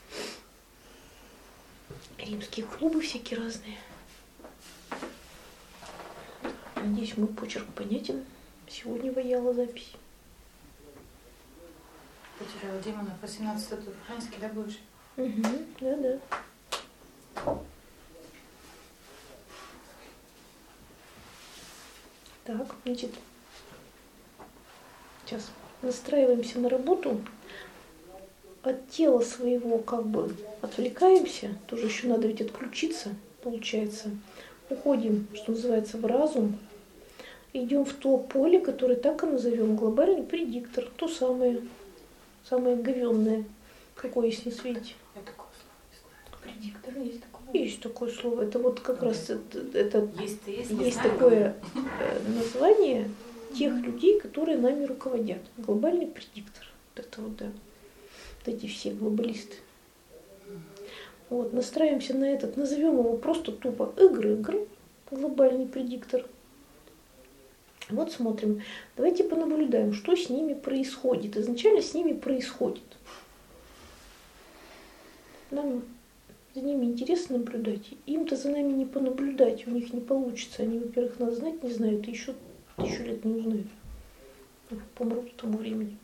Римские клубы всякие разные. Надеюсь, мой почерк понятен. Сегодня ваяла запись.
Потеряла демонов 18 тут украинский, да, будешь?
Угу, да. Так, значит, сейчас настраиваемся на работу. От тела своего как бы отвлекаемся. Тоже еще надо ведь отключиться, получается. Уходим, что называется, в разум. Идем в то поле, которое так и назовем глобальный предиктор. То самое говенное, какое есть на свете.
Я такое слово не знаю. Предиктор есть такое?
Есть такое слово. Это вот как раз это
Есть
такое название тех людей, которые нами руководят. Глобальный предиктор. Вот это вот, да. Вот эти все глобалисты. Вот, настраиваемся на этот, назовем его просто тупо эгрегор, глобальный предиктор. Вот смотрим. Давайте понаблюдаем, что с ними происходит. Изначально с ними происходит. Нам за ними интересно наблюдать. Им-то за нами не понаблюдать, у них не получится. Они, во-первых, нас знать не знают, и еще 1000 лет не узнают. Помрут к тому времени.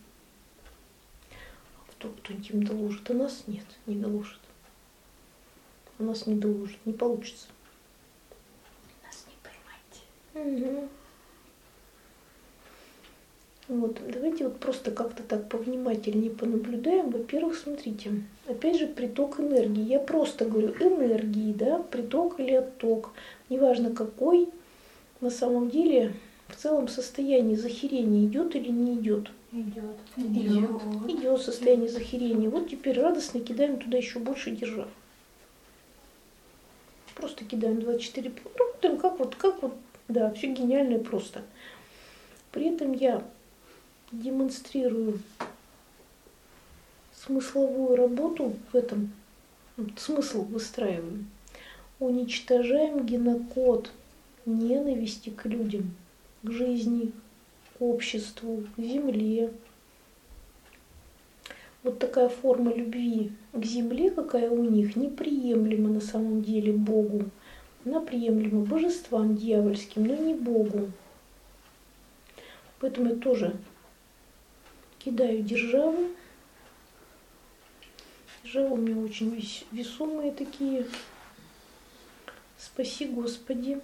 А кто-нибудь им доложит, а нас нет, не доложит. А нас не доложит, не получится.
Нас не поймайте.
Угу. Вот, давайте вот просто как-то так повнимательнее понаблюдаем. Во-первых, смотрите, опять же приток энергии. Я просто говорю энергии, да, приток или отток, неважно какой, на самом деле в целом состояние захерения идет или не идет. Идет состояние захерения. Вот теперь радостно кидаем туда еще больше держав. Просто кидаем 24. Ну, как вот, да, все гениально и просто. При этом я демонстрирую смысловую работу в этом, смысл выстраиваем. Уничтожаем генокод ненависти к людям, к жизни, к обществу, к земле. Вот такая форма любви к земле, какая у них, неприемлема на самом деле Богу. Она приемлема божествам дьявольским, но не Богу. Поэтому я тоже кидаю державы. Державы у меня очень весомые такие. Спаси, Господи,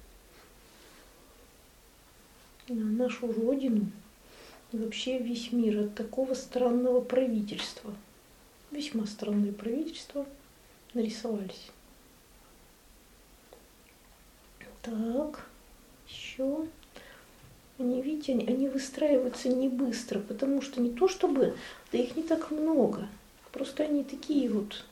нашу Родину и вообще весь мир от такого странного правительства. Весьма странное правительство нарисовались. Так, еще. Они, видите, они выстраиваются не быстро, потому что не то чтобы, да их не так много. Просто они такие вот,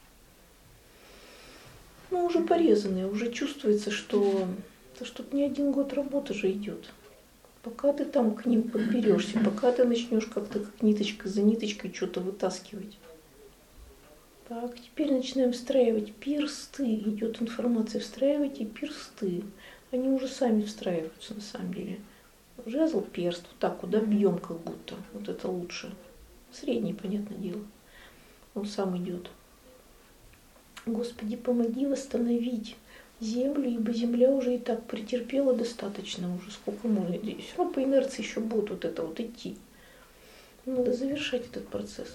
ну, уже порезанные, уже чувствуется, что тут не 1 год работы же идет. Пока ты там к ним подберешься, пока ты начнешь как-то как ниточка за ниточкой что-то вытаскивать. Так, теперь начинаем встраивать персты. Идет информация, встраивайте персты. Они уже сами встраиваются на самом деле. Жезл, перст, вот так куда бьем как будто. Вот это лучше. Средний, понятное дело. Он сам идет. Господи, помоги восстановить землю, ибо земля уже и так претерпела достаточно, уже сколько можно. Все равно по инерции еще будет вот это вот идти. Надо завершать этот процесс.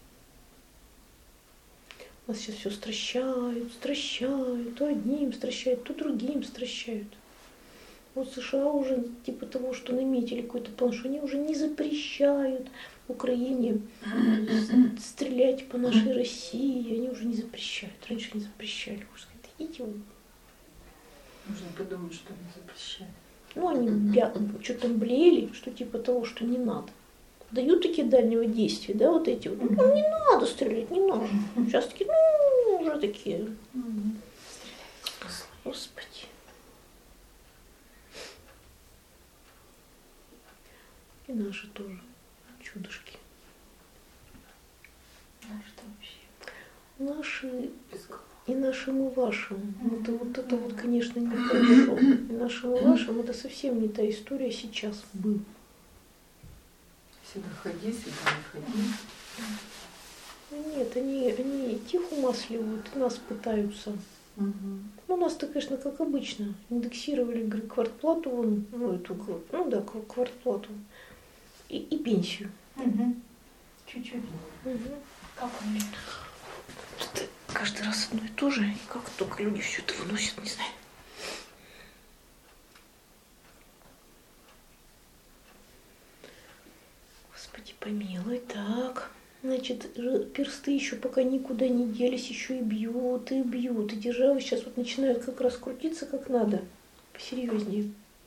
Нас сейчас все стращают, то одним стращают, то другим стращают. Вот США уже типа того, что наметили какой-то план, что они уже не запрещают Украине стрелять по нашей России. Они уже не запрещают. Раньше не запрещали. Уже сказать, идите вы.
Можно подумать, что не запрещают.
Ну, они что-то блеяли, что типа того, что не надо. Дают такие дальнего действия, да, вот эти вот. Ну, не надо стрелять, не надо. Сейчас такие, ну, уже такие. Господи. И наши тоже чудышки.
Наши-то вообще.
наши
Без голов.
и нашим, и вашим. Это вот, конечно, не хорошо. И нашим, и вашим это совсем не та история сейчас был.
Сюда ходи, сюда не ходи.
Нет, они тихо умасливают, и нас пытаются.
Мгм.
Ну, нас-то, конечно, как обычно, индексировали, говорю, квартплату, вон, ну, эту, ну да, квартплату и пенсию.
Мгм. Чуть-чуть.
Угу.
Как он?
Просто каждый раз одно и то же, и как только люди все это выносят, не знаю. Господи помилуй, так. Значит, персты еще пока никуда не делись, еще и бьют, и бьют. И державы сейчас вот начинают как раз крутиться как надо, посерьезнее.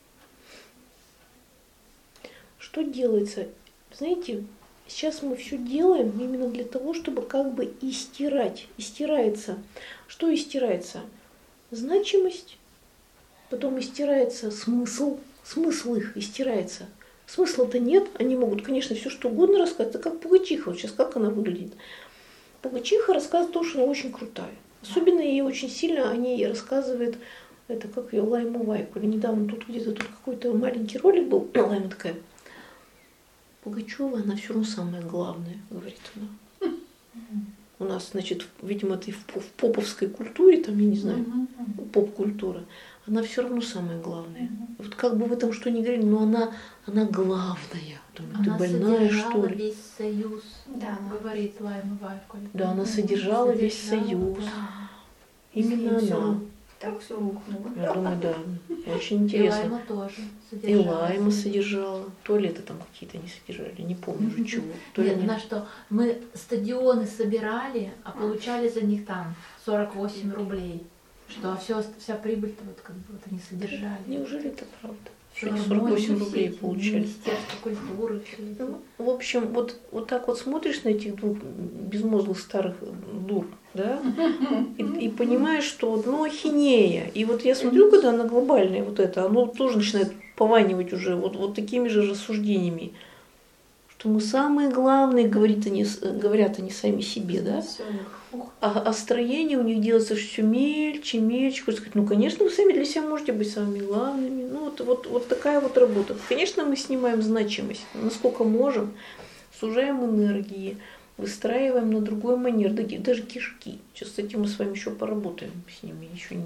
Что делается? Знаете, сейчас мы все делаем именно для того, чтобы как бы и стирать. И стирается. Что и стирается? Значимость, потом и стирается смысл. Смысл их и стирается. Смысла-то нет, они могут, конечно, все что угодно рассказать. Это как Пугачиха, вот сейчас как она выглядит. Пугачиха рассказывает то, что она очень крутая. Особенно ей очень сильно о ней рассказывает, это как ее Лайма Вайкуля. Недавно тут где-то тут какой-то маленький ролик был, Лайма такая, Пугачева, она все равно самое главное, говорит она. У нас, значит, видимо, это и в поповской культуре, там, я не знаю, поп-культура, она все равно самое главное. Вот как бы в этом что ни говорили, но она главная. Думаю, ты
Она
больная,
содержала
что ли?
весь союз,
Да.
говорит Лайма Вайкуля.
Да, она содержала весь союз.
Да.
Именно
И всё.
она.
Так все рухнуло.
Я думаю, да, очень
И
интересно.
Лайма тоже
И
содержала.
Лайма
союз.
содержала. Туалеты там какие-то не содержали, не помню уже чего. То ли
Нет,
нет.
на что мы стадионы собирали, а получали за них там 48 рублей. Что вся прибыль-то вот как бы вот они содержали.
Неужели это правда? Что
Филармонии,
они 48
все
рублей
эти
получали.
Министерство культуры, все эти.
Ну, в общем, вот так вот смотришь на этих двух безмозглых старых дур, да, и понимаешь, что ну ахинея. И вот я смотрю, когда на глобальное вот это, оно тоже начинает пованивать уже вот такими же рассуждениями, что мы самые главные, говорят они сами себе, да, а строение у них делается все мельче, мельче. Хочется сказать, ну, конечно, вы сами для себя можете быть самыми главными. Ну, вот такая вот работа. Конечно, мы снимаем значимость, насколько можем, сужаем энергии, выстраиваем на другой манер, даже кишки. Сейчас с этим мы с вами еще поработаем, с ними еще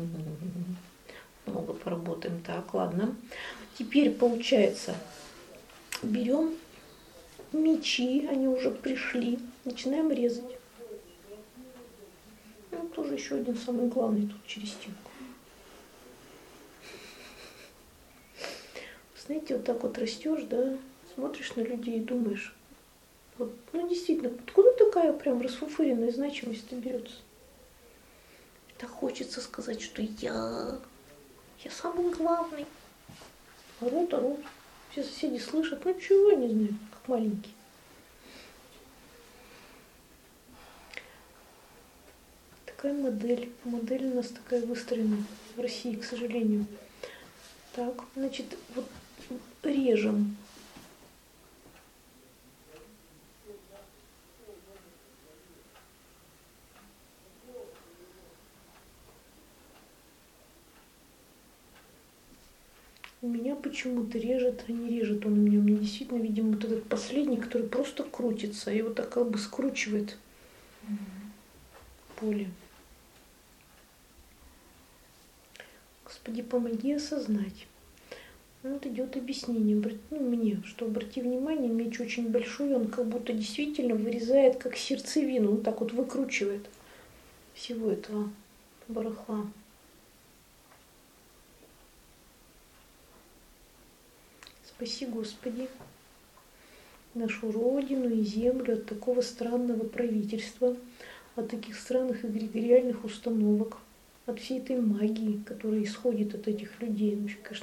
много поработаем. Так, ладно. Теперь, получается, берем мечи, они уже пришли, начинаем резать. Ну, тоже еще один самый главный тут через стенку. Знаете, вот так вот растешь, да, смотришь на людей и думаешь, вот, ну действительно, откуда такая прям расфуфыренная значимость-то берется? Так хочется сказать, что я самый главный. Орут. Все соседи слышат, ну чего, не знаю, как маленькие. Такая модель. Модель у нас такая выстроена в России, к сожалению. Так, значит, вот режем. У меня почему-то режет, а не режет он у меня. У меня действительно, видимо, вот этот последний, который просто крутится и вот так как бы скручивает поле. Господи, помоги осознать. Ну, вот идет объяснение, ну, мне, что обрати внимание, меч очень большой, он как будто действительно вырезает как сердцевину, он так вот выкручивает всего этого барахла. Спаси, Господи, нашу Родину и Землю от такого странного правительства, от таких странных эгрегориальных установок, от всей этой магии, которая исходит от этих людей. Ну, конечно,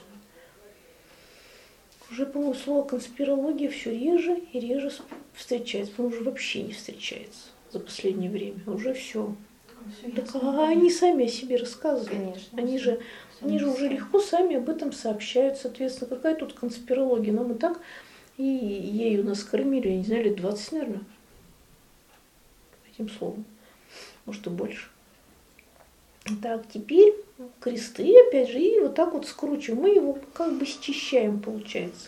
уже, по-моему, слово конспирология все реже и реже встречается, по-моему, уже вообще не встречается за последнее время. Уже все. Так, а они сами о себе рассказывают.
Конечно.
Они же уже легко сами об этом сообщают. Соответственно, какая тут конспирология? Нам и так и ею нас кормили, я не знаю, лет 20, наверное, этим словом. может и больше. Так, теперь кресты, опять же, и вот так вот скручиваем. Мы его как бы счищаем, получается.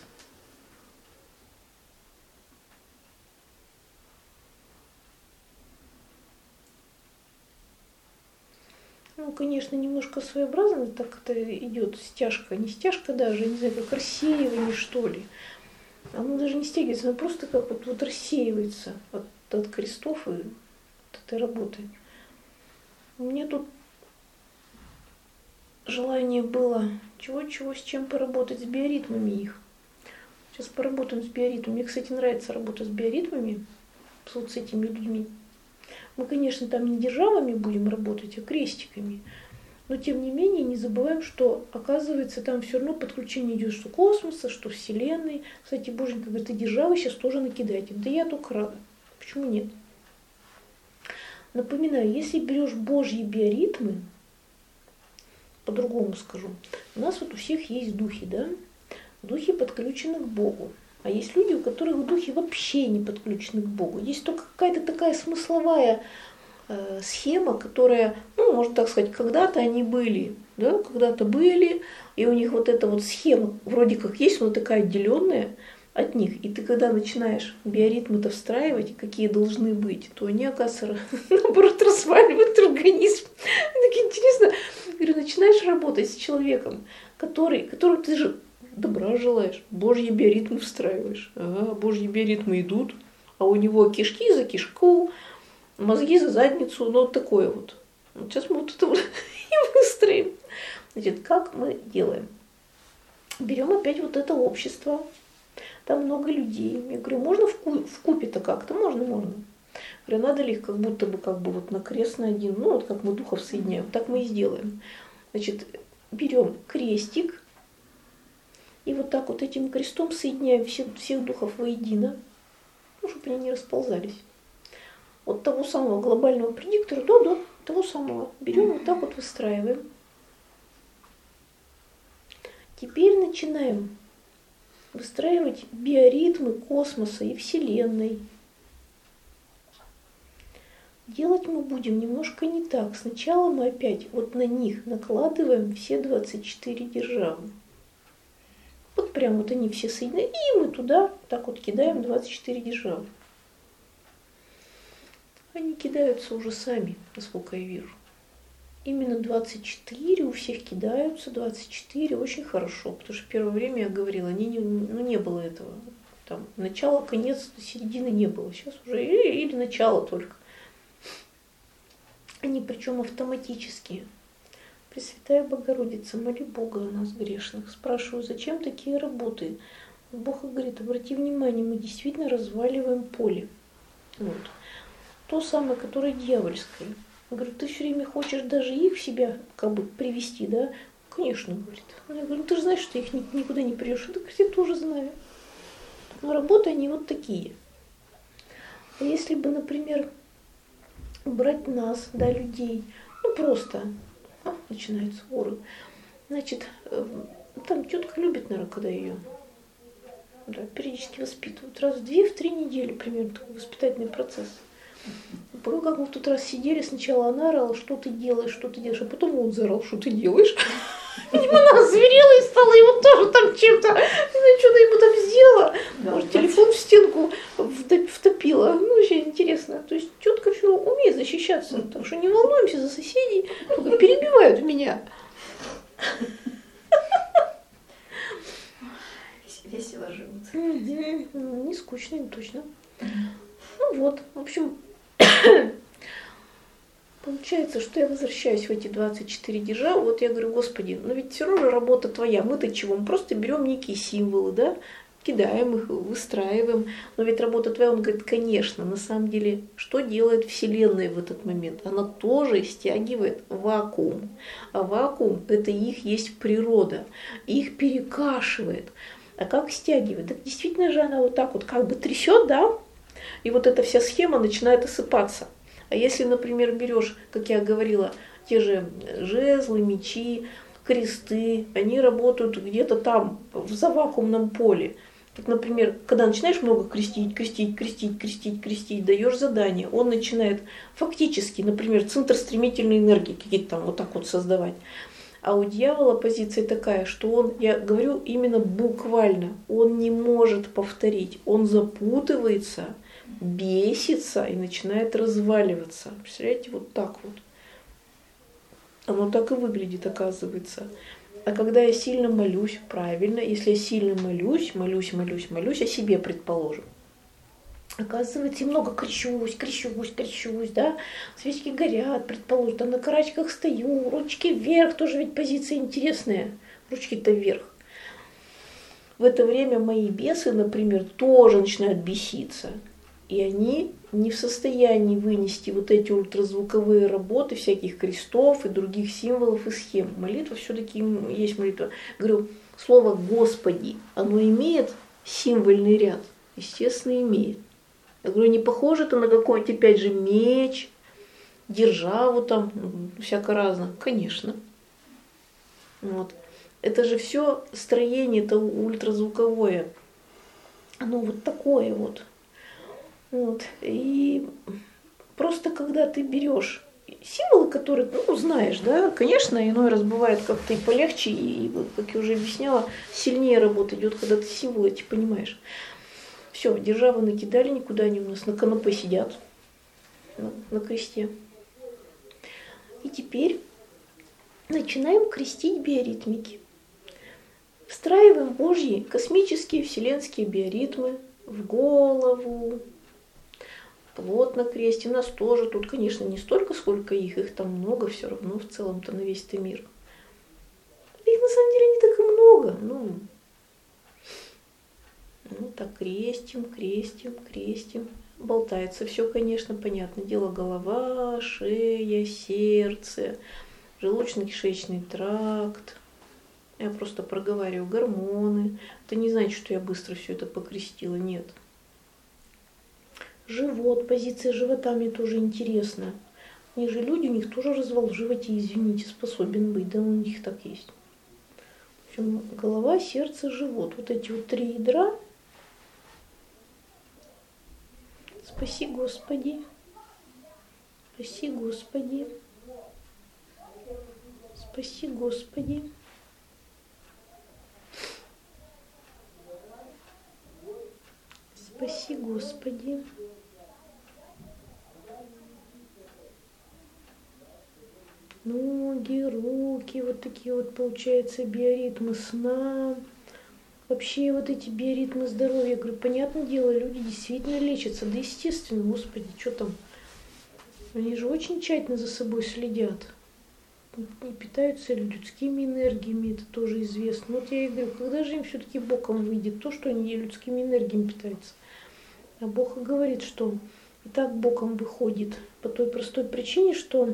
Ну, конечно, немножко своеобразно так это идет стяжка. Не стяжка даже, не знаю, как рассеивание, что ли. Оно даже не стягивается, оно просто как вот рассеивается от крестов и от этой работы. У меня тут желание было чего-чего, с чем поработать, с биоритмами их. Сейчас поработаем с биоритмами. Мне, кстати, нравится работа с биоритмами, вот с этими людьми. Мы, конечно, там не державами будем работать, а крестиками. Но, тем не менее, не забываем, что, оказывается, там все равно подключение идет что космоса, что Вселенной. Кстати, Боженька говорит, и державы сейчас тоже накидайте. Да я только рада. Почему нет? Напоминаю, если берешь Божьи биоритмы, по-другому скажу, у нас вот у всех есть духи, да? Духи подключены к Богу. А есть люди, у которых духи вообще не подключены к Богу. Есть только какая-то такая смысловая схема, которая, ну, можно так сказать, когда-то они были, да, когда-то были, и у них вот эта вот схема вроде как есть, но такая отделенная от них. И ты когда начинаешь биоритмы-то встраивать, какие должны быть, то они, оказывается, наоборот, разваливают организм. Так интересно. Говорю, начинаешь работать с человеком, которому ты же добра желаешь, Божьи биоритмы встраиваешь. Ага, Божьи биоритмы идут, а у него кишки за кишку, мозги за задницу, ну вот такое вот. Сейчас мы вот это вот и выстроим. Значит, как мы делаем? Берем опять вот это общество, там много людей. Я говорю, можно вкупе-то как-то? Можно. Говорю, надо ли их как будто бы вот на крест на один, ну вот как мы духов соединяем, так мы и сделаем. Значит, берем крестик, и вот так вот этим крестом соединяем всех духов воедино, ну, чтобы они не расползались. Вот того самого глобального предиктора, да, того самого. Берем вот так вот выстраиваем. Теперь начинаем выстраивать биоритмы космоса и Вселенной. Делать мы будем немножко не так. Сначала мы опять вот на них накладываем все 24 державы. Вот прям вот они все соединены, и мы туда так вот кидаем 24 державы. Они кидаются уже сами, насколько я вижу. Именно 24 у всех кидаются, 24 очень хорошо, потому что в первое время я говорила, не было этого. Там начало, конец, середины не было. Сейчас уже или начало только. Они причем автоматические. Пресвятая Богородица, моли Бога о нас грешных. Спрашиваю, зачем такие работы? Бог говорит, обрати внимание, мы действительно разваливаем поле. Вот. То самое, которое дьявольское. Я говорю, ты все время хочешь даже их в себя как бы привести, да? Конечно, говорит. Я говорю, ты же знаешь, что их никуда не придешь. Да, говорит, я тоже знаю. Но работы они вот такие. А если бы, например, брать нас, да, людей, ну просто, начинаются воры. Значит, там тетка любит, наверное, когда ее периодически воспитывают. Раз в 2-3 недели примерно такой воспитательный процесс. Помню, как мы в тот раз сидели, сначала она орала, что ты делаешь, а потом он заорал, что ты делаешь. Видимо, она озверела и стала его тоже там чем-то, не знаю, что-то ему там сделала. Может, телефон в стенку втопила. Ну, очень интересно. То есть тетка все умеет защищаться, так что не волнуемся за соседей, только перебивают меня.
Весело живут.
Не скучно, им точно. Ну вот, в общем, получается, что я возвращаюсь в эти 24 державы. Вот я говорю, Господи, но ведь все равно же работа твоя. Мы-то чего? Мы просто берем некие символы, да, кидаем их, выстраиваем. Но ведь работа твоя, он говорит, конечно, на самом деле, что делает Вселенная в этот момент? Она тоже стягивает вакуум. А вакуум – это их есть природа. Их перекашивает. А как стягивает? Так действительно же она вот так вот как бы трясет, да? И вот эта вся схема начинает осыпаться. А если, например, берешь, как я говорила, те же жезлы, мечи, кресты, они работают где-то там, в завакуумном поле. Вот, например, когда начинаешь много крестить, даешь задание, он начинает фактически, например, центр стремительной энергии какие-то там вот так вот создавать. А у дьявола позиция такая, что он, я говорю именно буквально, он не может повторить, он запутывается, бесится и начинает разваливаться. Представляете, вот так вот. Оно так и выглядит, оказывается. А когда я сильно молюсь, правильно, если я сильно молюсь о себе, предположим, оказывается, я много крещусь, да, свечки горят, предположим, там на карачках стою, ручки вверх, тоже ведь позиция интересная, ручки-то вверх. В это время мои бесы, например, тоже начинают беситься, и они не в состоянии вынести вот эти ультразвуковые работы всяких крестов и других символов и схем. Молитва все-таки есть молитва. Говорю, слово «Господи», оно имеет символьный ряд? Естественно, имеет. Я говорю, не похоже это на какой-нибудь, опять же, меч, державу там, всяко разно? Конечно. Вот. Это же все строение, это ультразвуковое. Оно вот такое вот. Вот. И просто когда ты берешь символы, которые, знаешь, да, конечно, иной раз бывает как-то и полегче, и, как я уже объясняла, сильнее работа идет, когда ты символы эти понимаешь. Все, державы накидали, никуда они у нас на канапе сидят, на кресте. И теперь начинаем крестить биоритмики. Встраиваем Божьи космические вселенские биоритмы в голову. Плотно крестим. У нас тоже тут, конечно, не столько, сколько их там много все равно в целом-то на весь этот мир. Их на самом деле не так и много. Так крестим. Болтается все, конечно, понятное дело. Голова, шея, сердце, желудочно-кишечный тракт. Я просто проговариваю гормоны. Это не значит, что я быстро все это покрестила. Нет. Живот, позиция живота мне тоже интересна. У них же люди, у них тоже развал в животе, извините, способен быть. Да, у них так есть. В общем, голова, сердце, живот. Вот эти вот 3 ядра. Спаси Господи. Спаси Господи. Спаси Господи. Спаси Господи. Ноги, руки, вот такие вот, получается, биоритмы сна. Вообще вот эти биоритмы здоровья. Я говорю, понятное дело, люди действительно лечатся. Да естественно, Господи, что там? Они же очень тщательно за собой следят. И питаются людскими энергиями, это тоже известно. Вот я и говорю, когда же им все-таки боком выйдет то, что они людскими энергиями питаются? А Бог и говорит, что и так боком выходит по той простой причине, что,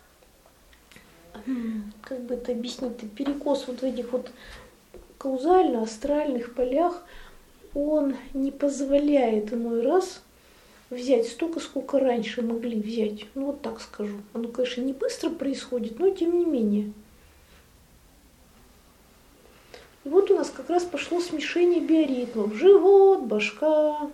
как бы это объяснить-то, перекос вот в этих вот каузально-астральных полях, он не позволяет иной раз взять столько, сколько раньше могли взять. Вот так скажу. Оно, конечно, не быстро происходит, но тем не менее. И вот у нас как раз пошло смешение биоритмов. Живот, башка,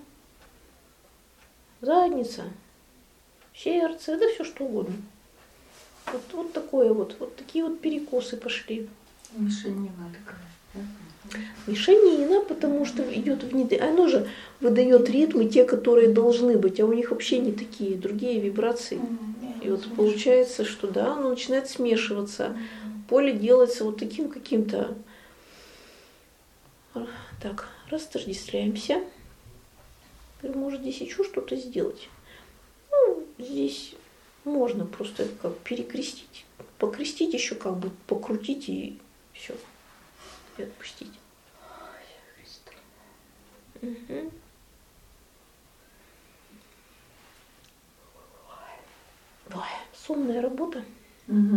задница, сердце, да все что угодно. Вот такое вот такие вот перекосы пошли.
Мешанина такая.
Мешанина, потому что идет внедрение. Оно же выдает ритмы, те, которые должны быть, а у них вообще не такие, другие вибрации. И вот получается, что да, оно начинает смешиваться. Поле делается вот таким каким-то. Так, растождествляемся. Может, здесь еще что-то сделать? Здесь можно просто как перекрестить. Покрестить еще как бы, покрутить и все. И отпустить. Угу. Ой, сонная работа.
Угу.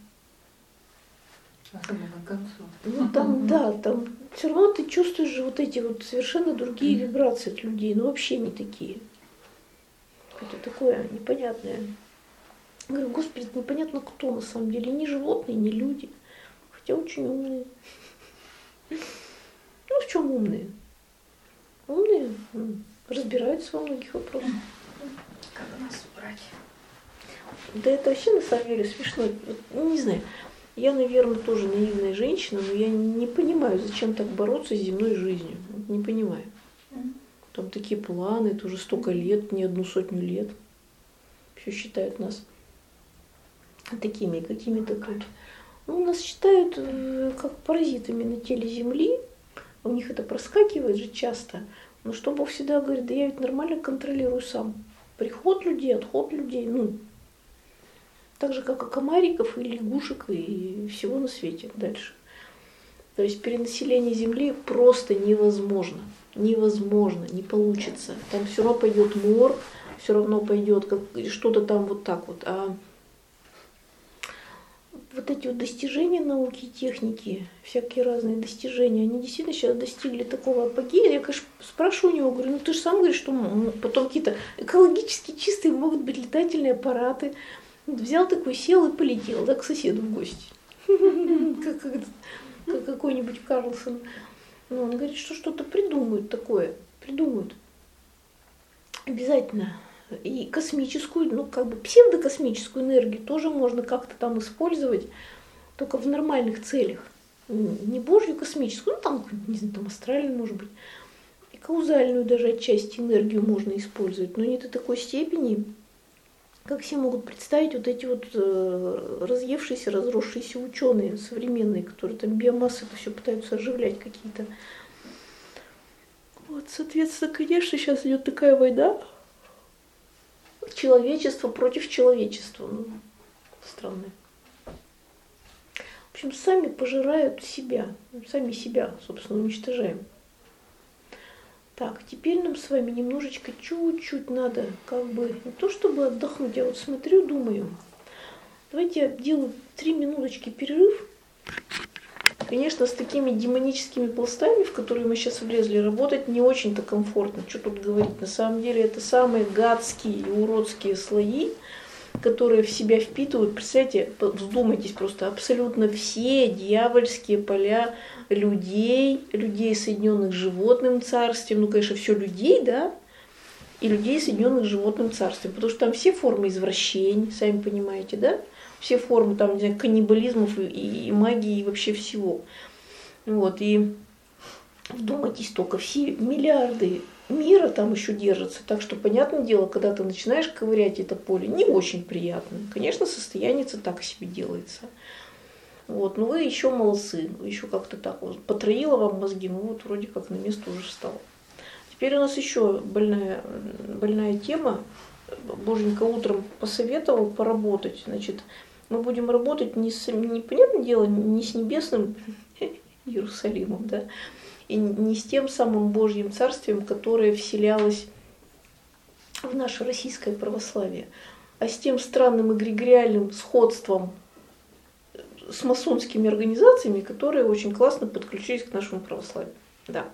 Особенно к концу.
Там, да, там все равно ты чувствуешь же вот эти вот совершенно другие вибрации от людей, вообще не такие. Это такое непонятное. Я говорю, Господи, непонятно кто на самом деле, ни животные, ни люди, хотя очень умные. В чем умные? умные, разбираются во многих вопросах.
Как нас убрать?
Да это вообще на самом деле смешно. Вот, ну, не знаю, я, наверное, тоже наивная женщина, но я не понимаю, зачем так бороться с земной жизнью. Вот не понимаю. Там такие планы, это уже столько лет, не 100 лет. Все считают нас такими какими-то тут. Ну, нас считают как паразитами на теле Земли. У них это проскакивает же часто. Но что Бог всегда говорит, да я ведь нормально контролирую сам. Приход людей, отход людей. Ну, так же, как и комариков, и лягушек, и всего на свете дальше. То есть перенаселение Земли просто невозможно. Невозможно, не получится. Там все равно пойдет мор, все равно пойдет как что-то там вот так вот. А вот эти вот достижения науки и техники, всякие разные достижения, они действительно сейчас достигли такого апогея. Я, конечно, спрашиваю у него, говорю, ну ты же сам говоришь, что потом какие-то экологически чистые могут быть летательные аппараты. Взял такой, сел и полетел, да, к соседу в гости. Как какой-нибудь Карлсон. Ну, он говорит, что что-то придумают такое. Придумают. Обязательно. И космическую, ну, как бы псевдокосмическую энергию тоже можно как-то там использовать, только в нормальных целях. Не божью космическую, ну, там, не знаю, там астральную, может быть. И каузальную даже отчасти энергию можно использовать, но не до такой степени, как все могут представить вот эти вот разъевшиеся, разросшиеся ученые современные, которые там биомассы это все пытаются оживлять какие-то. Вот, соответственно, конечно, сейчас идет такая война. Человечество против человечества. Ну, странно. В общем, сами пожирают себя. Сами себя, собственно, уничтожаем. Так, теперь нам с вами немножечко, чуть-чуть надо, как бы, не то чтобы отдохнуть, я вот смотрю, думаю, давайте я делаю 3 минуточки перерыв. Конечно, с такими демоническими пластами, в которые мы сейчас влезли, работать не очень-то комфортно. Что тут говорить? На самом деле это самые гадские и уродские слои, которые в себя впитывают. Представьте, вздумайтесь просто, абсолютно все дьявольские поля людей, соединенных с животным царствием, ну, конечно, все людей, да, и людей, соединенных с животным царствием, потому что там все формы извращений, сами понимаете, да, все формы там, не знаю, каннибализмов и магии, и вообще всего. Вот, и вдумайтесь только, все миллиарды мира там еще держатся, так что, понятное дело, когда ты начинаешь ковырять это поле, не очень приятно. Конечно, состояние так себе делается. Вот, но вы еще молодцы, вы еще как-то так вот потроило вам мозги, ну вот вроде как на место уже встало. Теперь у нас еще больная тема. Боженька утром посоветовал поработать. Значит, мы будем работать понятное дело, не с небесным Иерусалимом, да, и не с тем самым Божьим царствием, которое вселялось в наше российское православие, а с тем странным эгрегориальным сходством с масонскими организациями, которые очень классно подключились к нашему православию. Да.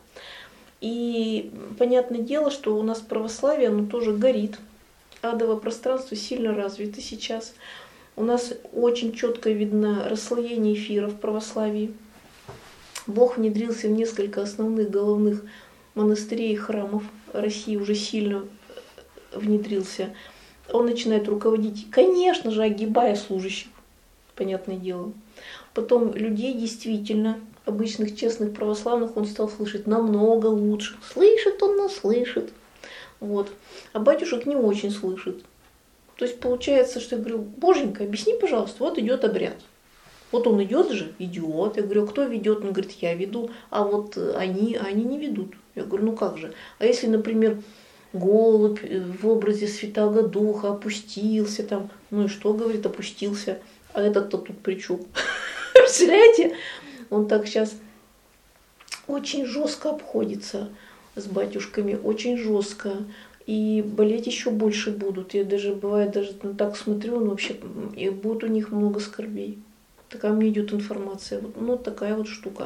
И понятное дело, что у нас православие, оно тоже горит. Адово пространство сильно развито сейчас. У нас очень четко видно расслоение эфира в православии. Бог внедрился в несколько основных головных монастырей и храмов России, уже сильно внедрился. Он начинает руководить, конечно же, огибая служащих, понятное дело. Потом людей действительно, обычных честных православных, он стал слышать намного лучше. Слышит он нас, слышит. Вот. А батюшек не очень слышит. То есть получается, что я говорю, Боженька, объясни, пожалуйста, вот идет обряд. Вот он идет же, идет. Я говорю, кто ведет? Он говорит, я веду. А вот они не ведут. Я говорю, ну как же? А если, например, голубь в образе Святаго Духа опустился там, ну и что, говорит, опустился, а этот-то тут при чем? Представляете? Он так сейчас очень жестко обходится с батюшками, очень жестко. И болеть еще больше будут. Я даже, бывает, даже так смотрю, ну вообще, и будет у них много скорбей. Такая мне идет информация. Вот, ну, такая вот штука.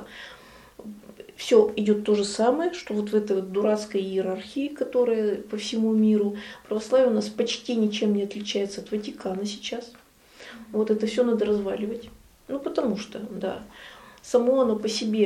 Все идет то же самое, что вот в этой вот дурацкой иерархии, которая по всему миру. Православие у нас почти ничем не отличается от Ватикана сейчас. Вот это все надо разваливать. Ну, потому что, да, само оно по себе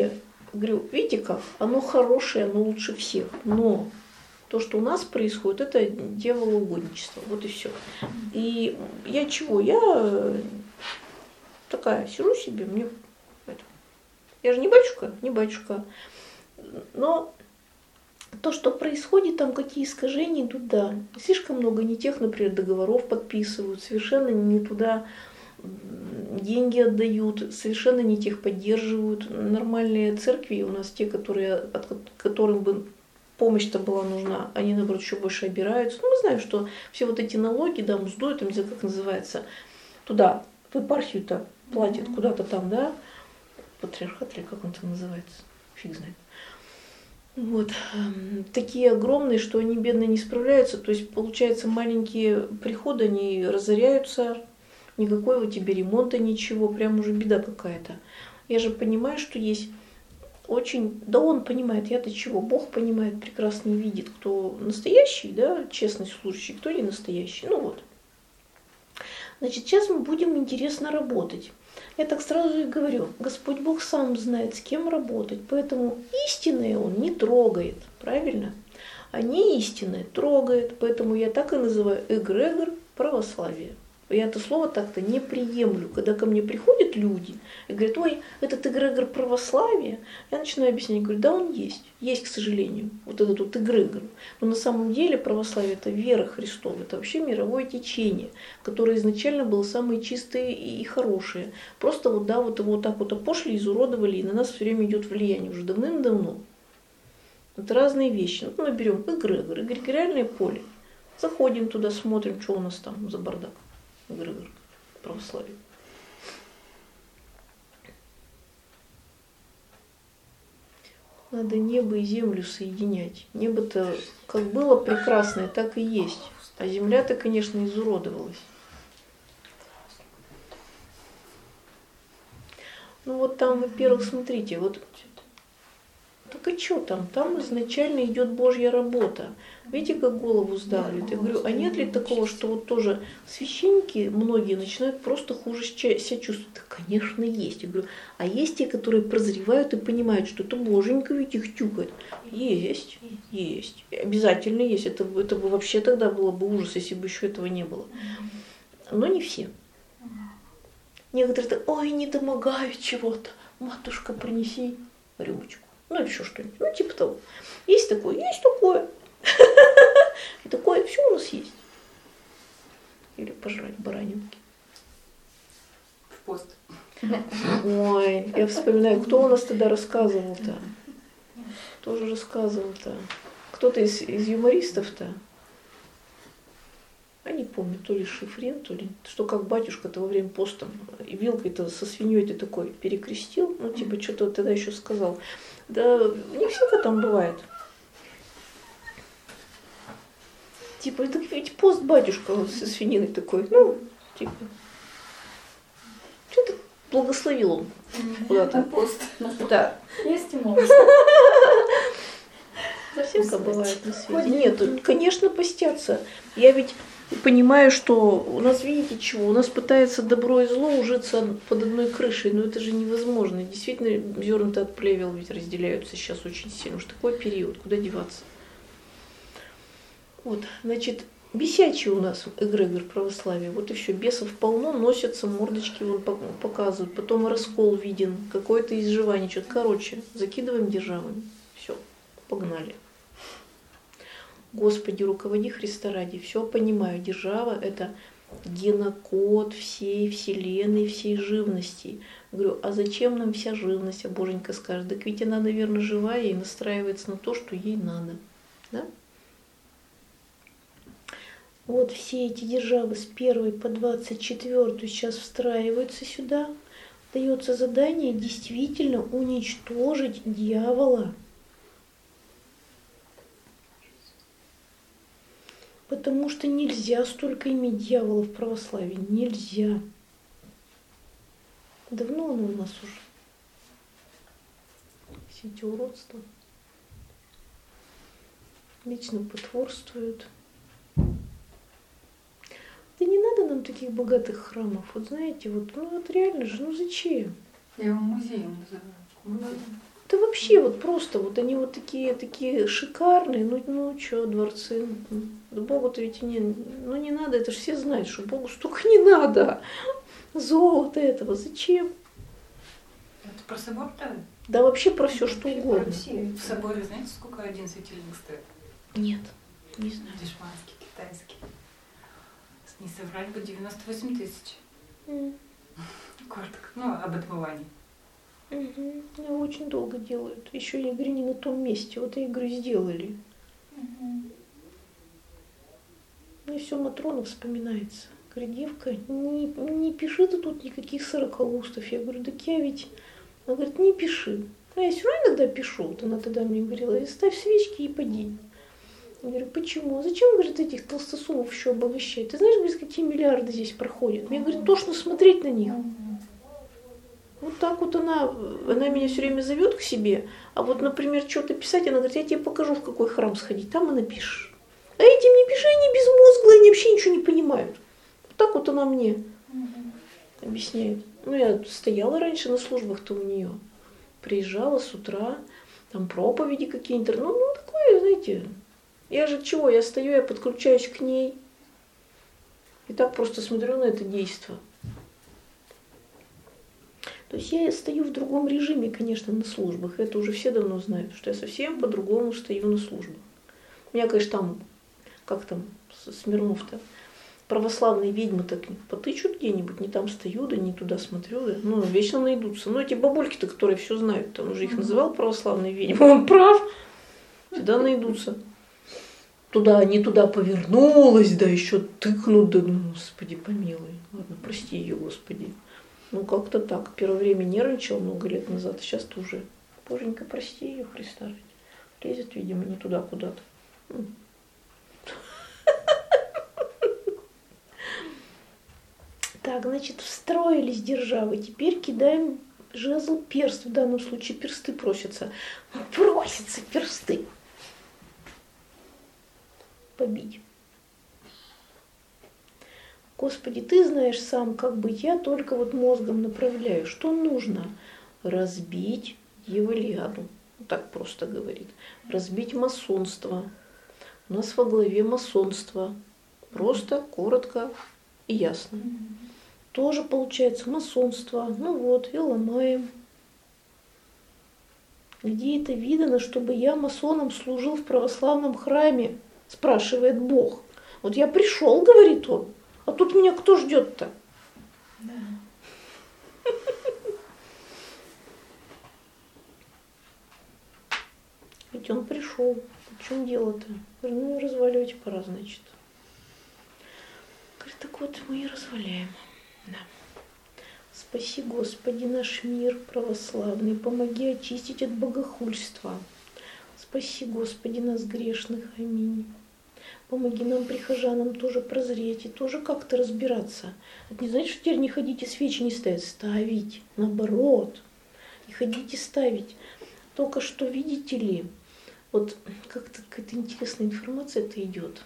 Говорю, видите как, оно хорошее, оно лучше всех, но то, что у нас происходит, это дьяволоугодничество, вот и все. И я чего? Я такая сижу себе, мне это, я же не батюшка, но то, что происходит, там какие искажения идут, да. Слишком много не тех, например, договоров подписывают, совершенно не туда деньги отдают, совершенно не тех поддерживают. Нормальные церкви у нас те, которым бы помощь-то была нужна, они, наоборот, еще больше обираются. Ну, мы знаем, что все вот эти налоги, да, мздой, там, как называется, туда, в епархию-то платят, куда-то там, да, патриархат или как он там называется, фиг знает. Вот. Такие огромные, что они бедно не справляются. То есть, получается, маленькие приходы, они разоряются, никакого тебе ремонта, ничего, прям уже беда какая-то. Я же понимаю, что есть очень... Да он понимает, я-то чего? Бог понимает, прекрасно видит, кто настоящий, да, честный служащий, кто не настоящий. Ну вот. Значит, сейчас мы будем интересно работать. Я так сразу и говорю, Господь Бог сам знает, с кем работать, поэтому истинное Он не трогает, правильно? А неистинное трогает, поэтому я так и называю эгрегор православия. Я это слово так-то не приемлю. Когда ко мне приходят люди и говорят, ой, этот эгрегор православия, я начинаю объяснять, говорю, да он есть, к сожалению, вот этот вот эгрегор. Но на самом деле православие это вера Христова, это вообще мировое течение, которое изначально было самое чистое и хорошее. Просто вот, да, вот его вот так вот опошли, изуродовали, и на нас все время идет влияние уже давным-давно. Это разные вещи. Ну, мы берем эгрегор, эгрегориальное поле. Заходим туда, смотрим, что у нас там за бардак. Эгрегор православия. Надо небо и землю соединять. Небо-то как было прекрасное, так и есть. А земля-то, конечно, изуродовалась. Ну вот там, во-первых, смотрите, вот так и что там? Там изначально идет Божья работа. Видите, как голову сдавливает? Я говорю, а нет ли такого, что вот тоже священники, многие начинают просто хуже себя чувствовать? Да, конечно, есть. Я говорю, а есть те, которые прозревают и понимают, что это Боженька ведь их тюкает? Есть. Обязательно есть. Это бы вообще тогда было бы ужас, если бы еще этого не было. Но не все. Некоторые так, ой, не домогают чего-то. Матушка, принеси рюмочку. Ну, или еще что-нибудь. Ну, типа того. Есть такое. И такое все у нас есть. Или пожрать баранинки.
В пост.
Ой, я вспоминаю, кто у нас тогда рассказывал-то? Кто же рассказывал-то? Кто-то из юмористов-то? Я не помню, то ли Шифрин, то ли... Что как батюшка-то во время поста и вилкой-то со свиньей-то такой перекрестил. Ну, типа, что-то тогда еще сказал. Да не всегда там бывает. Типа, это ведь пост батюшка вот, со свининой такой. Ну, типа. Что-то благословил он куда-то.
Пост.
Да.
Есть ему.
Всякое бывает на свете. Нет, конечно, постятся. Я ведь понимаю, что у нас, видите, чего? У нас пытается добро и зло ужиться под одной крышей, но это же невозможно. Действительно, зерна-то от плевел ведь разделяются сейчас очень сильно. Уж такой период, куда деваться? Вот, значит, бесячий у нас эгрегор православия. Вот и все, бесов полно, носятся, мордочки вон показывают. Потом раскол виден, какое-то изживание, что-то. Короче, закидываем державами. Все, погнали. Господи, руководи Христа ради. Все понимаю, держава – это генокод всей вселенной, всей живности. Говорю, а зачем нам вся живность? А Боженька скажет, так ведь она, наверное, живая и настраивается на то, что ей надо. Да? Вот все эти державы с 1 по 24 сейчас встраиваются сюда. Дается задание действительно уничтожить дьявола. Потому что нельзя столько иметь дьявола в православии. Нельзя. Давно оно у нас уже. Все эти уродства. Вечно потворствуют. Да не надо нам таких богатых храмов. Вот знаете, вот, ну вот реально же, ну зачем?
Я его музеем называю.
Да вообще вот просто, вот они вот такие шикарные, ну что, дворцы, да Богу-то ведь ну не надо, это же все знают, что Богу столько не надо, золота этого, зачем?
Это про собор, да?
Да вообще про все что
Вообще
угодно.
про все. В соборе знаете, сколько один светильник стоит?
Нет, не знаю.
Дешманский, китайский. Не соврать бы 98 тысяч. Коротко. Ну, об отмывании.
Угу. Очень долго делают. Еще, я говорю, не на том месте. Вот я говорю, сделали. Мне все Матрона вспоминается. Говорит, девка, не пиши ты тут никаких сорокаустов. Я говорю, так я ведь... Она говорит, не пиши. А я все равно иногда пишу. Вот она тогда мне говорила, ставь свечки и поди. Я говорю, почему? Зачем, говорит, этих толстосумов еще обогащать? Ты знаешь, говорит, какие миллиарды здесь проходят? Мне, говорит, тошно смотреть на них. Вот так вот она меня все время зовет к себе, а вот, например, что-то писать, она говорит, я тебе покажу, в какой храм сходить, там и напишешь. А этим не пиши, они безмозглые, они вообще ничего не понимают. Вот так вот она мне объясняет. Ну, я стояла раньше на службах-то у нее, приезжала с утра, там проповеди какие-то, ну такое, знаете, я же чего, я стою, я подключаюсь к ней, и так просто смотрю на это действо. То есть я стою в другом режиме, конечно, на службах. Это уже все давно знают, что я совсем по-другому стою на службах. У меня, конечно, там, как там, Смирнов-то, православные ведьмы так потычут где-нибудь, не там стою, да не туда смотрю, да. Ну, вечно найдутся. Но эти бабульки-то, которые все знают, он уже их называл православные ведьмы, он прав, всегда найдутся. Туда, не туда повернулась, да еще тыкнут, да, ну, Господи, помилуй. Ладно, прости ее, Господи. Ну, как-то так. Первое время нервничал много лет назад, а сейчас-то уже, Боженька, прости ее, Христа ради. Лезет, видимо, не туда куда-то. Так, значит, встроились державы. Теперь кидаем жезл перст. В данном случае персты просятся. Просятся персты. Побить. Господи, ты знаешь сам, как быть, я только вот мозгом направляю. Что нужно? Разбить дьяволиаду. Так просто говорит. Разбить масонство. У нас во главе масонство. Просто, коротко и ясно. Тоже получается масонство. Ну вот, и ломаем. Где это видано, чтобы я масоном служил в православном храме? Спрашивает Бог. Вот я пришел, говорит он. А тут меня кто ждет-то?
Да.
Ведь он пришел. В чем дело-то? Говорю, ну разваливать пора, значит. Говорит, так вот мы и разваляем. Да. Спаси, Господи, наш мир православный, помоги очистить от богохульства. Спаси, Господи, нас грешных. Аминь. Помоги нам, прихожанам, тоже прозреть и тоже как-то разбираться. Это не значит, что теперь не ходите свечи не ставить. Ставить, наоборот. Не ходите ставить. Только что, видите ли, вот как-то какая-то интересная информация-то идет.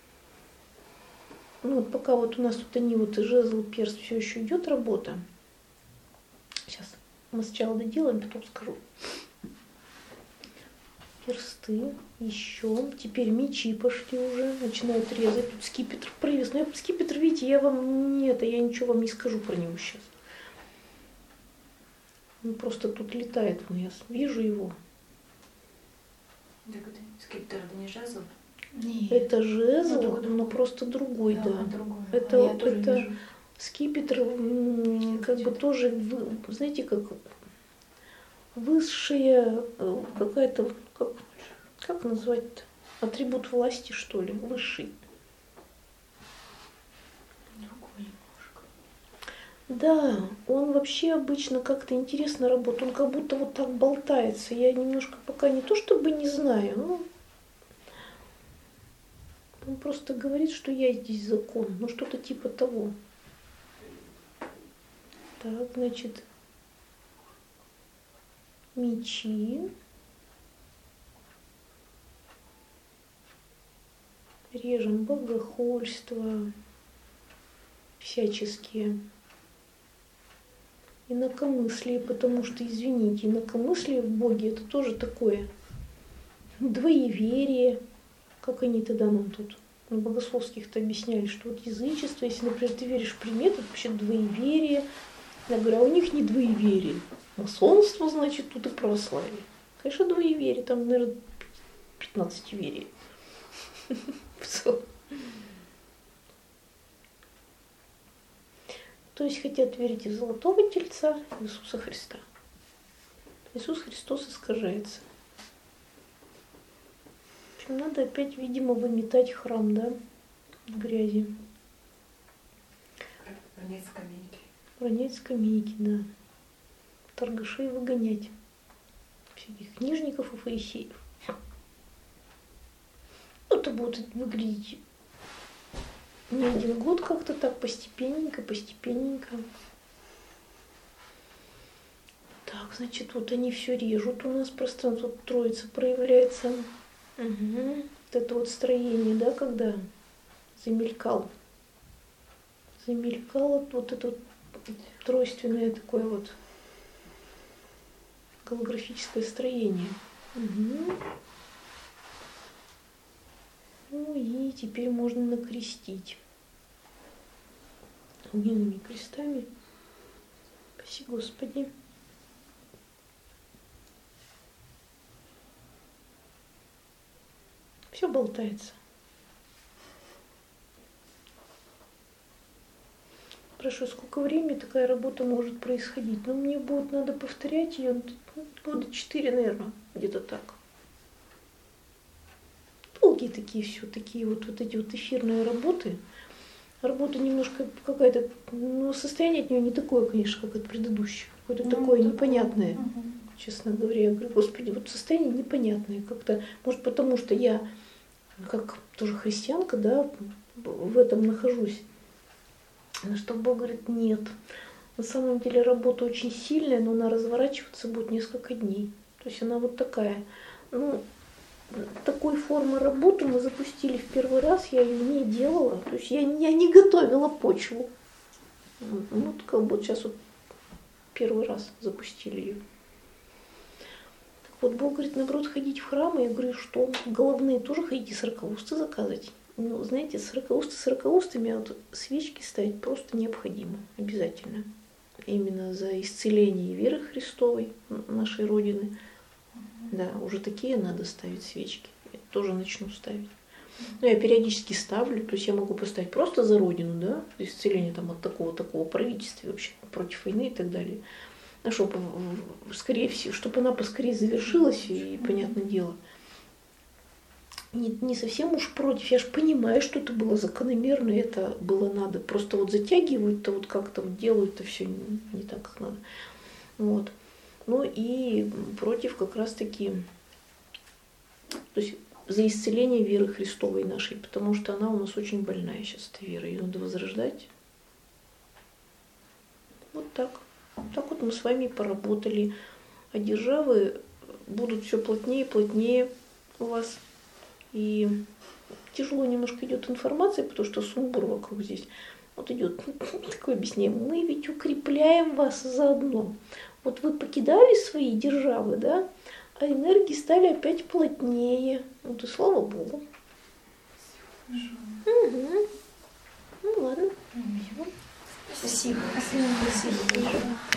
Ну вот пока вот у нас тут они вот и жезл, перст, все еще идет работа. Сейчас мы сначала доделаем, потом скажу. Персты, еще. Теперь мечи пошли уже, начинают резать. Тут скипетр привез. Но скипетр, видите, я вам я ничего вам не скажу про него сейчас. Он просто тут летает, я вижу его.
Так это скипетр, это не жезл?
Нет.
Это жезл,
другой.
но просто другой, да.
Другой.
Это,
Я тоже
это
вижу.
скипетр, как бы тоже, знаете, как высшая какая-то, как назвать-то? Атрибут власти, что ли, высший.
Другой немножко.
Да, он вообще обычно как-то интересно работает, он как будто вот так болтается. Я немножко пока не то чтобы не знаю, но он просто говорит, что я здесь закон, ну что-то типа того. Так, значит, мечи. Режем богохульство всяческие. инакомыслие, потому что, извините, инакомыслие в Боге это тоже такое двоеверие, как они тогда нам тут на богословских-то объясняли, что вот язычество, если, например, ты веришь в примет, это вообще двоеверие. Я говорю, а у них не двоеверие. Масонство, значит, тут и православие. Конечно, двоеверие, там, наверное, 15-верие. То есть хотят верить в золотого тельца Иисуса Христа. Иисус Христос искажается. В общем, надо опять, видимо, выметать храм, да, в грязи.
Ронять скамейки.
Ронять скамейки, да. Торгашей выгонять. Всяких книжников и фарисеев. Ну, это будет выглядеть не один год, как-то так постепенненько. Так, значит, вот они все режут. У нас пространство Троицы проявляется. Угу. Вот это вот строение, да, когда замелькало вот это вот тройственное такое вот голографическое строение. Угу. Ну и теперь можно накрестить огненными крестами. Спаси Господи. Все болтается. Спрашиваю, сколько времени такая работа может происходить? Ну, мне будет надо повторять ее года 4, наверное, где-то так. Долгие такие все, такие вот эти вот эфирные работы. Работа немножко какая-то, ну, состояние от нее не такое, конечно, как от предыдущих. Какое-то такое непонятное, честно говоря. Я говорю, Господи, вот состояние непонятное как-то. Может, потому что я, как тоже христианка, да, в этом нахожусь. На что Бог говорит, нет. На самом деле работа очень сильная, но она разворачиваться будет несколько дней. То есть она вот такая. Ну, такой формы работы мы запустили в первый раз, я ее не делала. То есть я не готовила почву. Ну, как бы сейчас вот первый раз запустили ее. Так вот, Бог говорит, наоборот, ходить в храм. Я говорю, что головные тоже ходите сорокаусты заказывать. Ну, знаете, сорокаустами, а вот свечки ставить просто необходимо, обязательно. Именно за исцеление веры Христовой, нашей Родины. Да, уже такие надо ставить свечки. Я тоже начну ставить. Но я периодически ставлю, то есть я могу поставить просто за Родину, да, исцеление там от такого правительства, вообще против войны и так далее. А чтобы, скорее всего, чтобы она поскорее завершилась, и, понятное дело, не совсем уж против. Я же понимаю, что это было закономерно, это было надо. Просто вот затягивают-то, вот как-то вот делают-то все не так, как надо. Вот. Ну и против как раз-таки, то есть за исцеление веры Христовой нашей, потому что она у нас очень больная сейчас, эта вера, ее надо возрождать. Вот так. Так вот мы с вами поработали. А державы будут все плотнее и плотнее у вас. И тяжело немножко идет информация, потому что сумбур вокруг здесь. Вот идет такое объяснение. Мы ведь укрепляем вас заодно. Вот вы покидали свои державы, да, а энергии стали опять плотнее. Вот и слава Богу. Угу. Ну ладно.
Спасибо.
Спасибо.